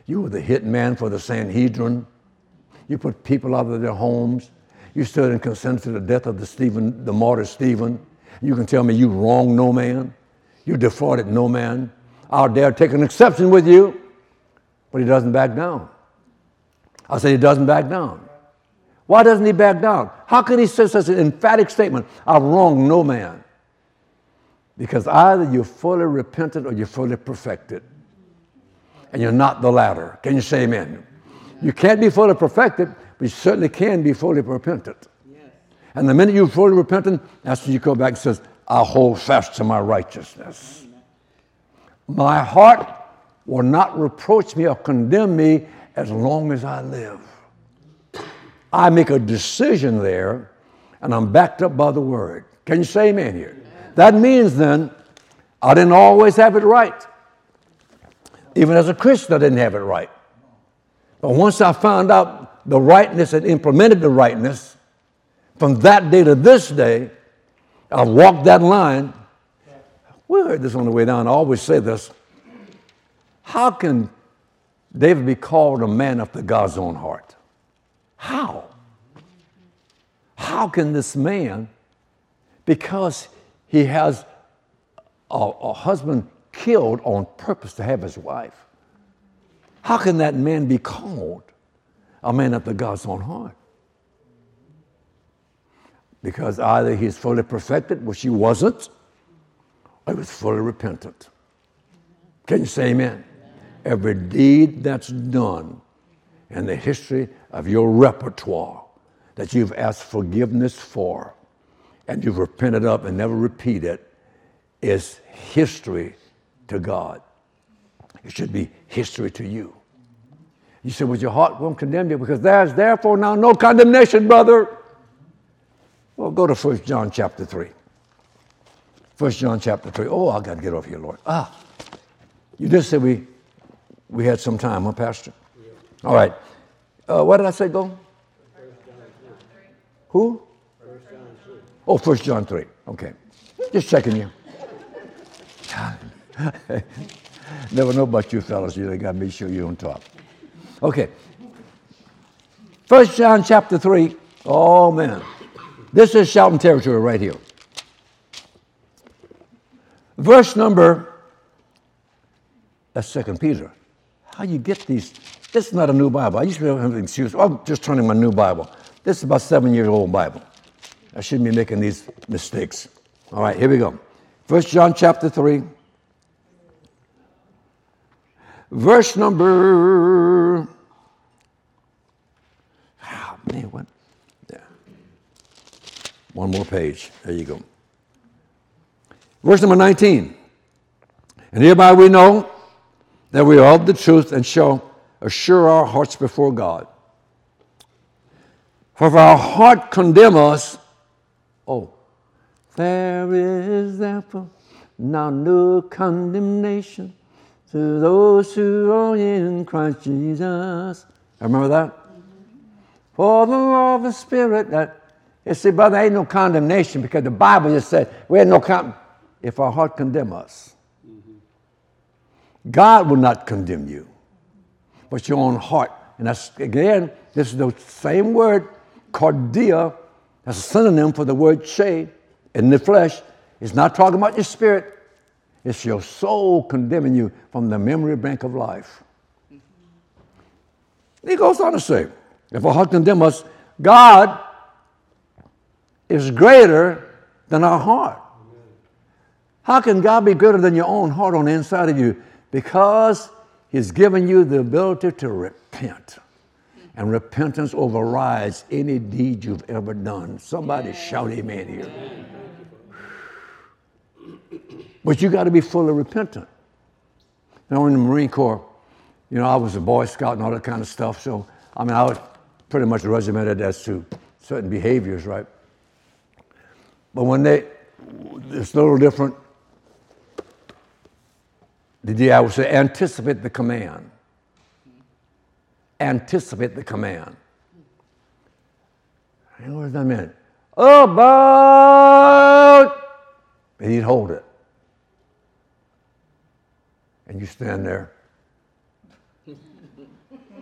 You were the hit man for the Sanhedrin. You put people out of their homes. You stood and consented to the death of the martyr Stephen. You can tell me you wronged no man. You defrauded no man. I'll dare take an exception with you, but he doesn't back down. I say he doesn't back down. Why doesn't he back down? How can he say such an emphatic statement? I've wronged no man. Because either you're fully repentant or you're fully perfected. And you're not the latter. Can you say amen? You can't be fully perfected, but you certainly can be fully repentant. Yes. And the minute you're fully repentant, that's when you go back and says, I hold fast to my righteousness. My heart will not reproach me or condemn me as long as I live. I make a decision there, and I'm backed up by the word. Can you say amen here? That means then, I didn't always have it right. Even as a Christian, I didn't have it right. But once I found out the rightness and implemented the rightness, from that day to this day, I've walked that line. We heard this on the way down. I always say this. How can David be called a man after God's own heart? How? How can this man, because he has a husband killed on purpose to have his wife, how can that man be called a man after God's own heart? Because either he's fully perfected, which he wasn't, or he was fully repentant. Can you say amen? Every deed that's done in the history of your repertoire that you've asked forgiveness for and you've repented of and never repeat it is history to God. It should be history to you. You said, well, your heart won't condemn you because there's therefore now no condemnation, brother. Well, go to 1 John chapter 3. 1 John chapter 3. Oh, I got to get off here, Lord. You just said we had some time, huh, Pastor? Yeah. All right. What did I say, go? 1 John 3. Who? 1 John 3. Oh, 1 John 3. Okay. Just checking you. Never know about you fellas. You got to make sure you're on top. Okay. 1 John chapter 3. Oh, man. This is shouting territory right here. Verse number, that's 2 Peter. How you get these? This is not a new Bible. I used to have an excuse. I'm just turning my new Bible. This is about 7-year-old Bible. I shouldn't be making these mistakes. All right, here we go. 1 John chapter 3. Verse number, what? Yeah. One more page. There you go. Verse number 19. And hereby we know that we are of the truth and shall assure our hearts before God. For if our heart condemn us, there is therefore now no condemnation to those who are in Christ Jesus. Remember that? For the law of the Spirit that, you see, brother, ain't no condemnation because the Bible just said we had no if our heart condemn us. God will not condemn you, but your own heart. And that's, again, this is the same word, cardia, that's a synonym for the word che in the flesh. It's not talking about your spirit. It's your soul condemning you from the memory bank of life. He goes on to say, if our heart condemn us, God is greater than our heart. How can God be greater than your own heart on the inside of you? Because He's given you the ability to repent. And repentance overrides any deed you've ever done. Somebody shout amen here. But you got to be fully repentant. Now, in the Marine Corps, I was a Boy Scout and all that kind of stuff. So, I was pretty much regimented as to certain behaviors, right? But when it's a little different. I would say anticipate the command. Anticipate the command. And what does that mean? About! And he'd hold it. And you stand there.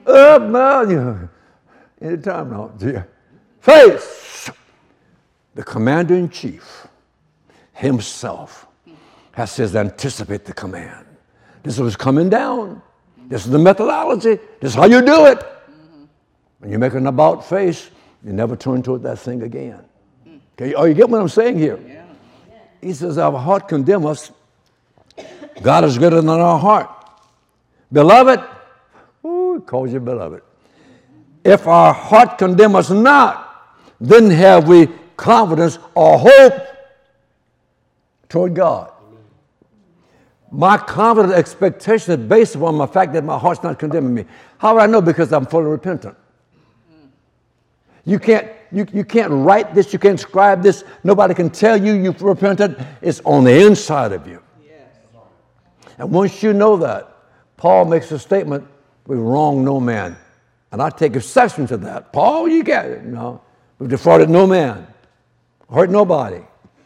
Up, man. Anytime now. Face. The commander-in-chief himself has says anticipate the command. This was coming down. This is the methodology. This is how you do it. When you make an about face, you never turn toward that thing again. Okay, oh, you get what I'm saying here? Yeah. He says, our heart condemn us. God is greater than our heart. Beloved, he calls you beloved. If our heart condemn us not, then have we confidence or hope toward God. My confident expectation is based upon the fact that my heart's not condemning me. How do I know? Because I'm fully repentant. You can't write this, you can't scribe this. Nobody can tell you you've repented. It's on the inside of you. Yes. And once you know that, Paul makes a statement, we wrong no man. And I take exception to that. Paul, you get it. No, we've defrauded no man, hurt nobody.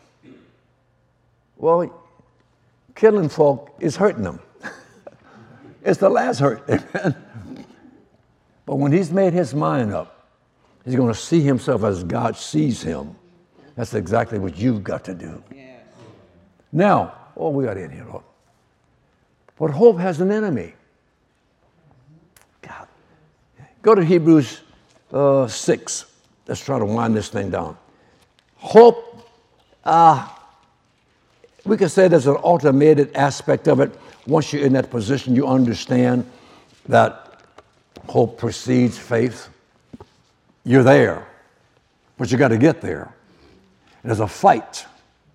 Well, killing folk is hurting them. It's the last hurt, amen. But when he's made his mind up, he's going to see himself as God sees him. That's exactly what you've got to do. Yes. Now, what we got in here, Lord? But hope has an enemy. God. Go to Hebrews 6. Let's try to wind this thing down. Hope, we can say there's an automated aspect of it. Once you're in that position, you understand that hope precedes faith. You're there, but you got to get there. There's a fight.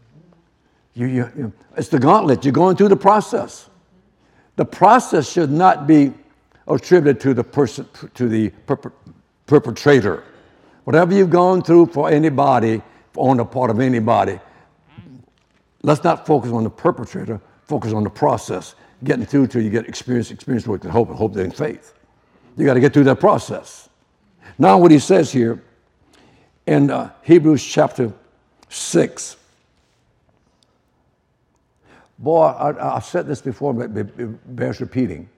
It's the gauntlet. You're going through the process. The process should not be attributed to the person, to the perpetrator. Whatever you've gone through for anybody, on the part of anybody, let's not focus on the perpetrator. Focus on the process. Getting through till you get experience with the hope and faith. You got to get through that process. Now, what he says here in Hebrews chapter 6. Boy, I've said this before, but it bears repeating.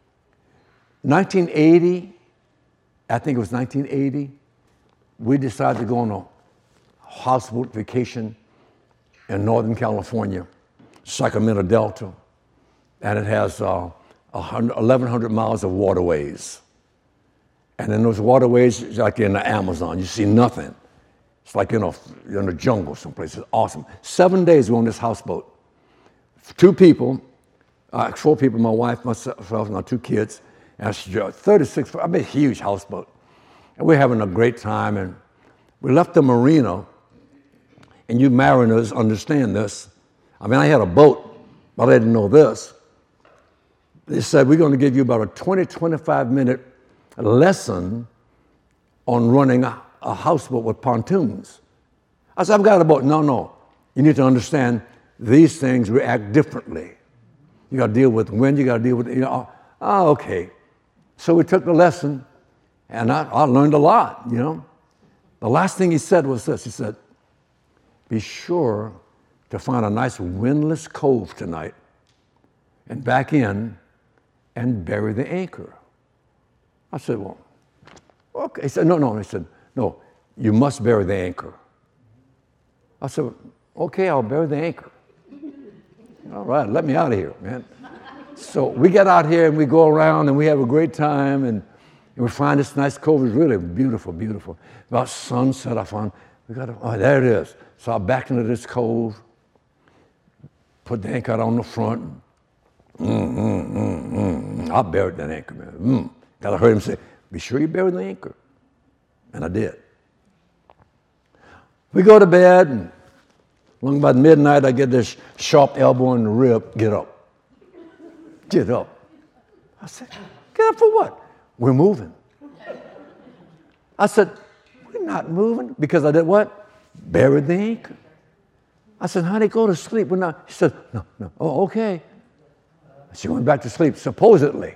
1980, I think it was 1980, we decided to go on a houseboat vacation in Northern California, Sacramento Delta, and it has 1,100 miles of waterways. And in those waterways, it's like in the Amazon, you see nothing. It's like in a jungle someplace. It's awesome. 7 days we were on this houseboat. 4 people, my wife, myself, and our 2 kids, and 36, I mean, huge houseboat. And we're having a great time, and we left the marina, and you mariners understand this. I mean, I had a boat, but I didn't know this. They said, we're going to give you about a 20-25 minute lesson on running a houseboat with pontoons. I said, I've got a boat. No. You need to understand these things react differently. You got to deal with wind. You got to deal with, okay. So we took the lesson, and I learned a lot, The last thing he said was this. He said, be sure to find a nice windless cove tonight and back in and bury the anchor. I said, well, okay. He said, no. He said, no, you must bury the anchor. I said, okay, I'll bury the anchor. All right, let me out of here, man. So we get out here and we go around and we have a great time and we find this nice cove. It's really beautiful, beautiful. About sunset, I found, there it is. So I backed into this cove, put the anchor out on the front. I buried that anchor, man. I heard him say, be sure you bury the anchor. And I did. We go to bed, and along about midnight, I get this sharp elbow in the rib. Get up. Get up. I said, get up for what? We're moving. I said, we're not moving. Because I did what? Buried the anchor. I said, honey, go to sleep. We're not. She said, no. Oh, okay. She went back to sleep, supposedly.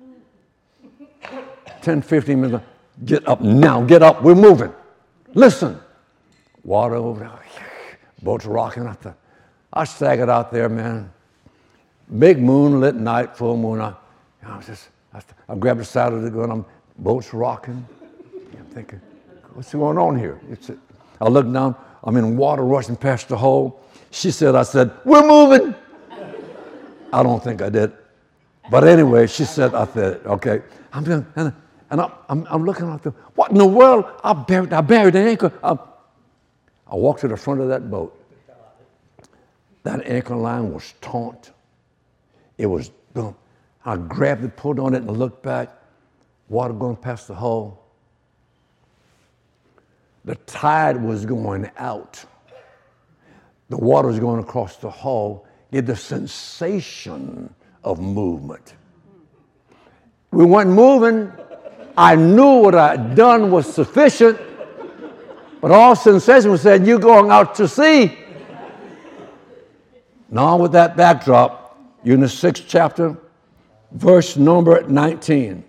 10, 15 minutes. Get up now. Get up. We're moving. Listen. Water over there. Boat's rocking out there. I staggered out there, man. Big moonlit night, full moon. I grabbed the side of the gun. I'm Boat's rocking. I'm thinking, what's going on here? I look down, I'm in water rushing past the hole. I said, we're moving. I don't think I did. But anyway, she said, I said, okay. I'm looking like, what in the world? I buried the anchor. I walked to the front of that boat. That anchor line was taut. It was, I grabbed it, pulled on it, and looked back. Water going past the hull. The tide was going out. The water was going across the hull. Get the sensation of movement. We weren't moving. I knew what I'd done was sufficient, but all sensation was saying, you're going out to sea. Now with that backdrop, you're in the 6th chapter, verse number 19.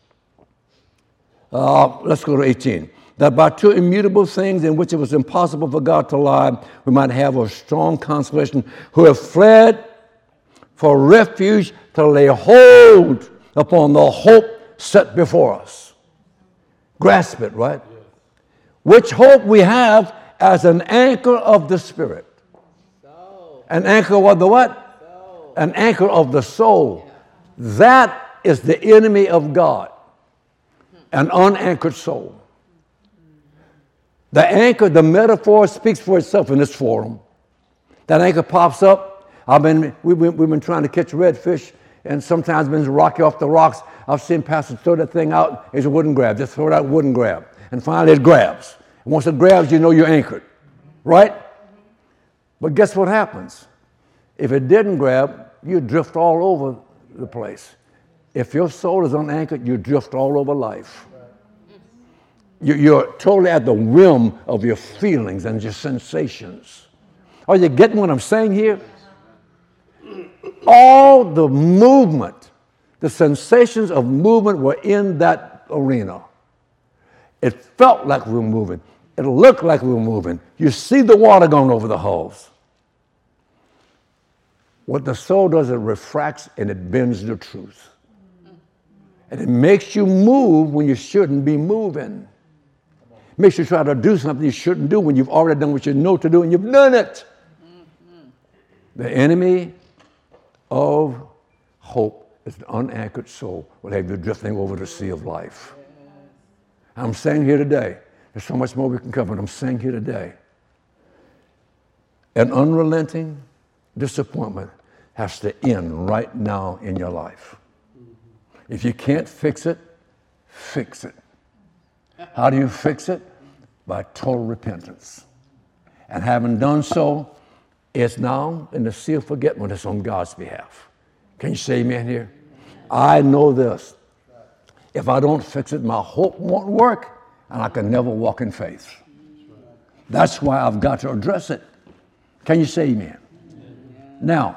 Let's go to 18. That by two immutable things in which it was impossible for God to lie, we might have a strong consolation, who have fled for refuge to lay hold upon the hope set before us. Grasp it, right? Yes. Which hope we have as an anchor of the Spirit. An anchor of the what? An anchor of the soul. That is the enemy of God. An unanchored soul. The anchor, the metaphor speaks for itself in this forum. That anchor pops up. We've been trying to catch redfish, and sometimes been rocky off the rocks. I've seen pastors throw that thing out. It's a wooden grab. Just throw it out, wooden grab. And finally it grabs. And once it grabs, you know you're anchored. Right? But guess what happens? If it didn't grab, you drift all over the place. If your soul is unanchored, you drift all over life. You're totally at the whim of your feelings and your sensations. Are you getting what I'm saying here? All the movement, the sensations of movement were in that arena. It felt like we were moving. It looked like we were moving. You see the water going over the hulls. What the soul does, it refracts and it bends the truth. And it makes you move when you shouldn't be moving. Makes you try to do something you shouldn't do when you've already done what you know to do and you've done it. The enemy of hope is the unanchored soul will have you drifting over the sea of life. I'm saying here today, there's so much more we can cover, but I'm saying here today, an unrelenting disappointment has to end right now in your life. If you can't fix it, fix it. How do you fix it? By total repentance. And having done so, it's now in the sea of forgetfulness on God's behalf. Can you say amen here? I know this. If I don't fix it, my hope won't work, and I can never walk in faith. That's why I've got to address it. Can you say amen? Now,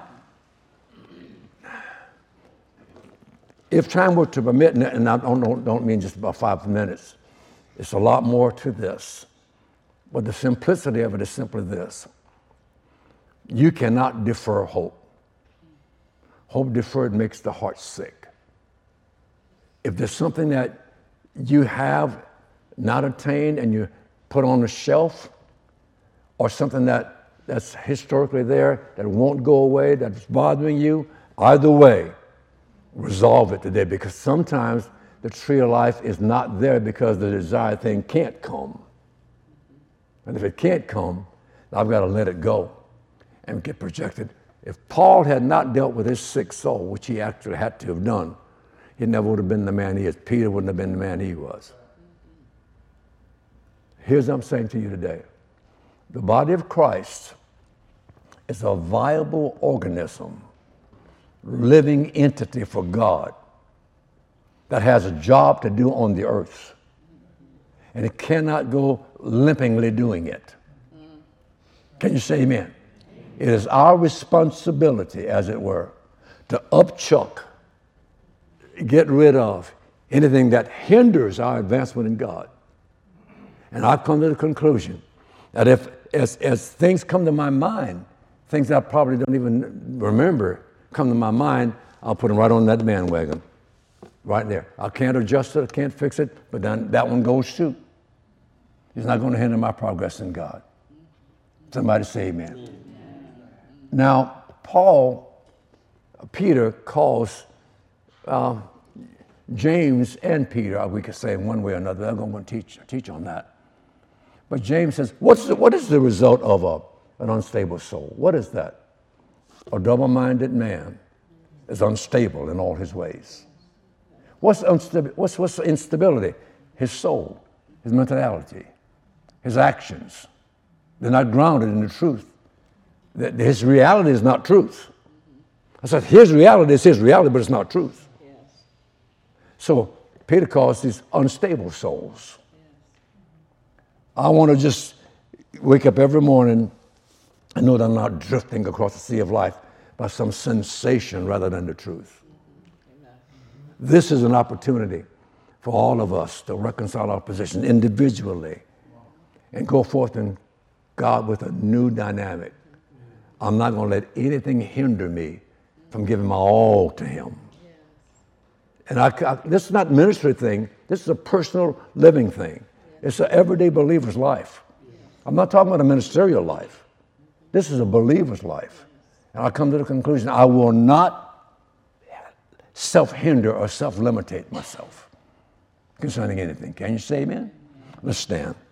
if time were to permit, and I don't mean just about 5 minutes, it's a lot more to this. But the simplicity of it is simply this. You cannot defer hope. Hope deferred makes the heart sick. If there's something that you have not attained and you put on the shelf, or something that's historically there that won't go away, that's bothering you, either way, resolve it today, because sometimes the tree of life is not there because the desired thing can't come. And if it can't come, I've got to let it go and get projected. If Paul had not dealt with his sick soul, which he actually had to have done, he never would have been the man he is. Peter wouldn't have been the man he was. Here's what I'm saying to you today. The body of Christ is a viable organism, living entity for God that has a job to do on the earth. And it cannot go limpingly doing it. Can you say amen? It is our responsibility, as it were, to upchuck, get rid of anything that hinders our advancement in God. And I've come to the conclusion that if, as things come to my mind, things I probably don't even remember come to my mind, I'll put them right on that bandwagon. Right there. I can't adjust it, I can't fix it, but then that one goes too. It's not going to hinder my progress in God. Somebody say amen. Now, Peter calls James and Peter, we could say in one way or another. I'm going to teach on that. But James says, what is the result of an unstable soul? What is that? A double-minded man is unstable in all his ways. What's instability? His soul, his mentality, his actions. They're not grounded in the truth. His reality is not truth. I said, his reality is his reality, but it's not truth. Yes. So Peter calls these unstable souls. Yes. I want to just wake up every morning and know that I'm not drifting across the sea of life by some sensation rather than the truth. This is an opportunity for all of us to reconcile our position individually and go forth in God with a new dynamic. I'm not going to let anything hinder me from giving my all to Him. And this is not a ministry thing. This is a personal living thing. It's an everyday believer's life. I'm not talking about a ministerial life. This is a believer's life. And I come to the conclusion, I will not self-hinder or self-limitate myself concerning anything. Can you say amen? Let's stand.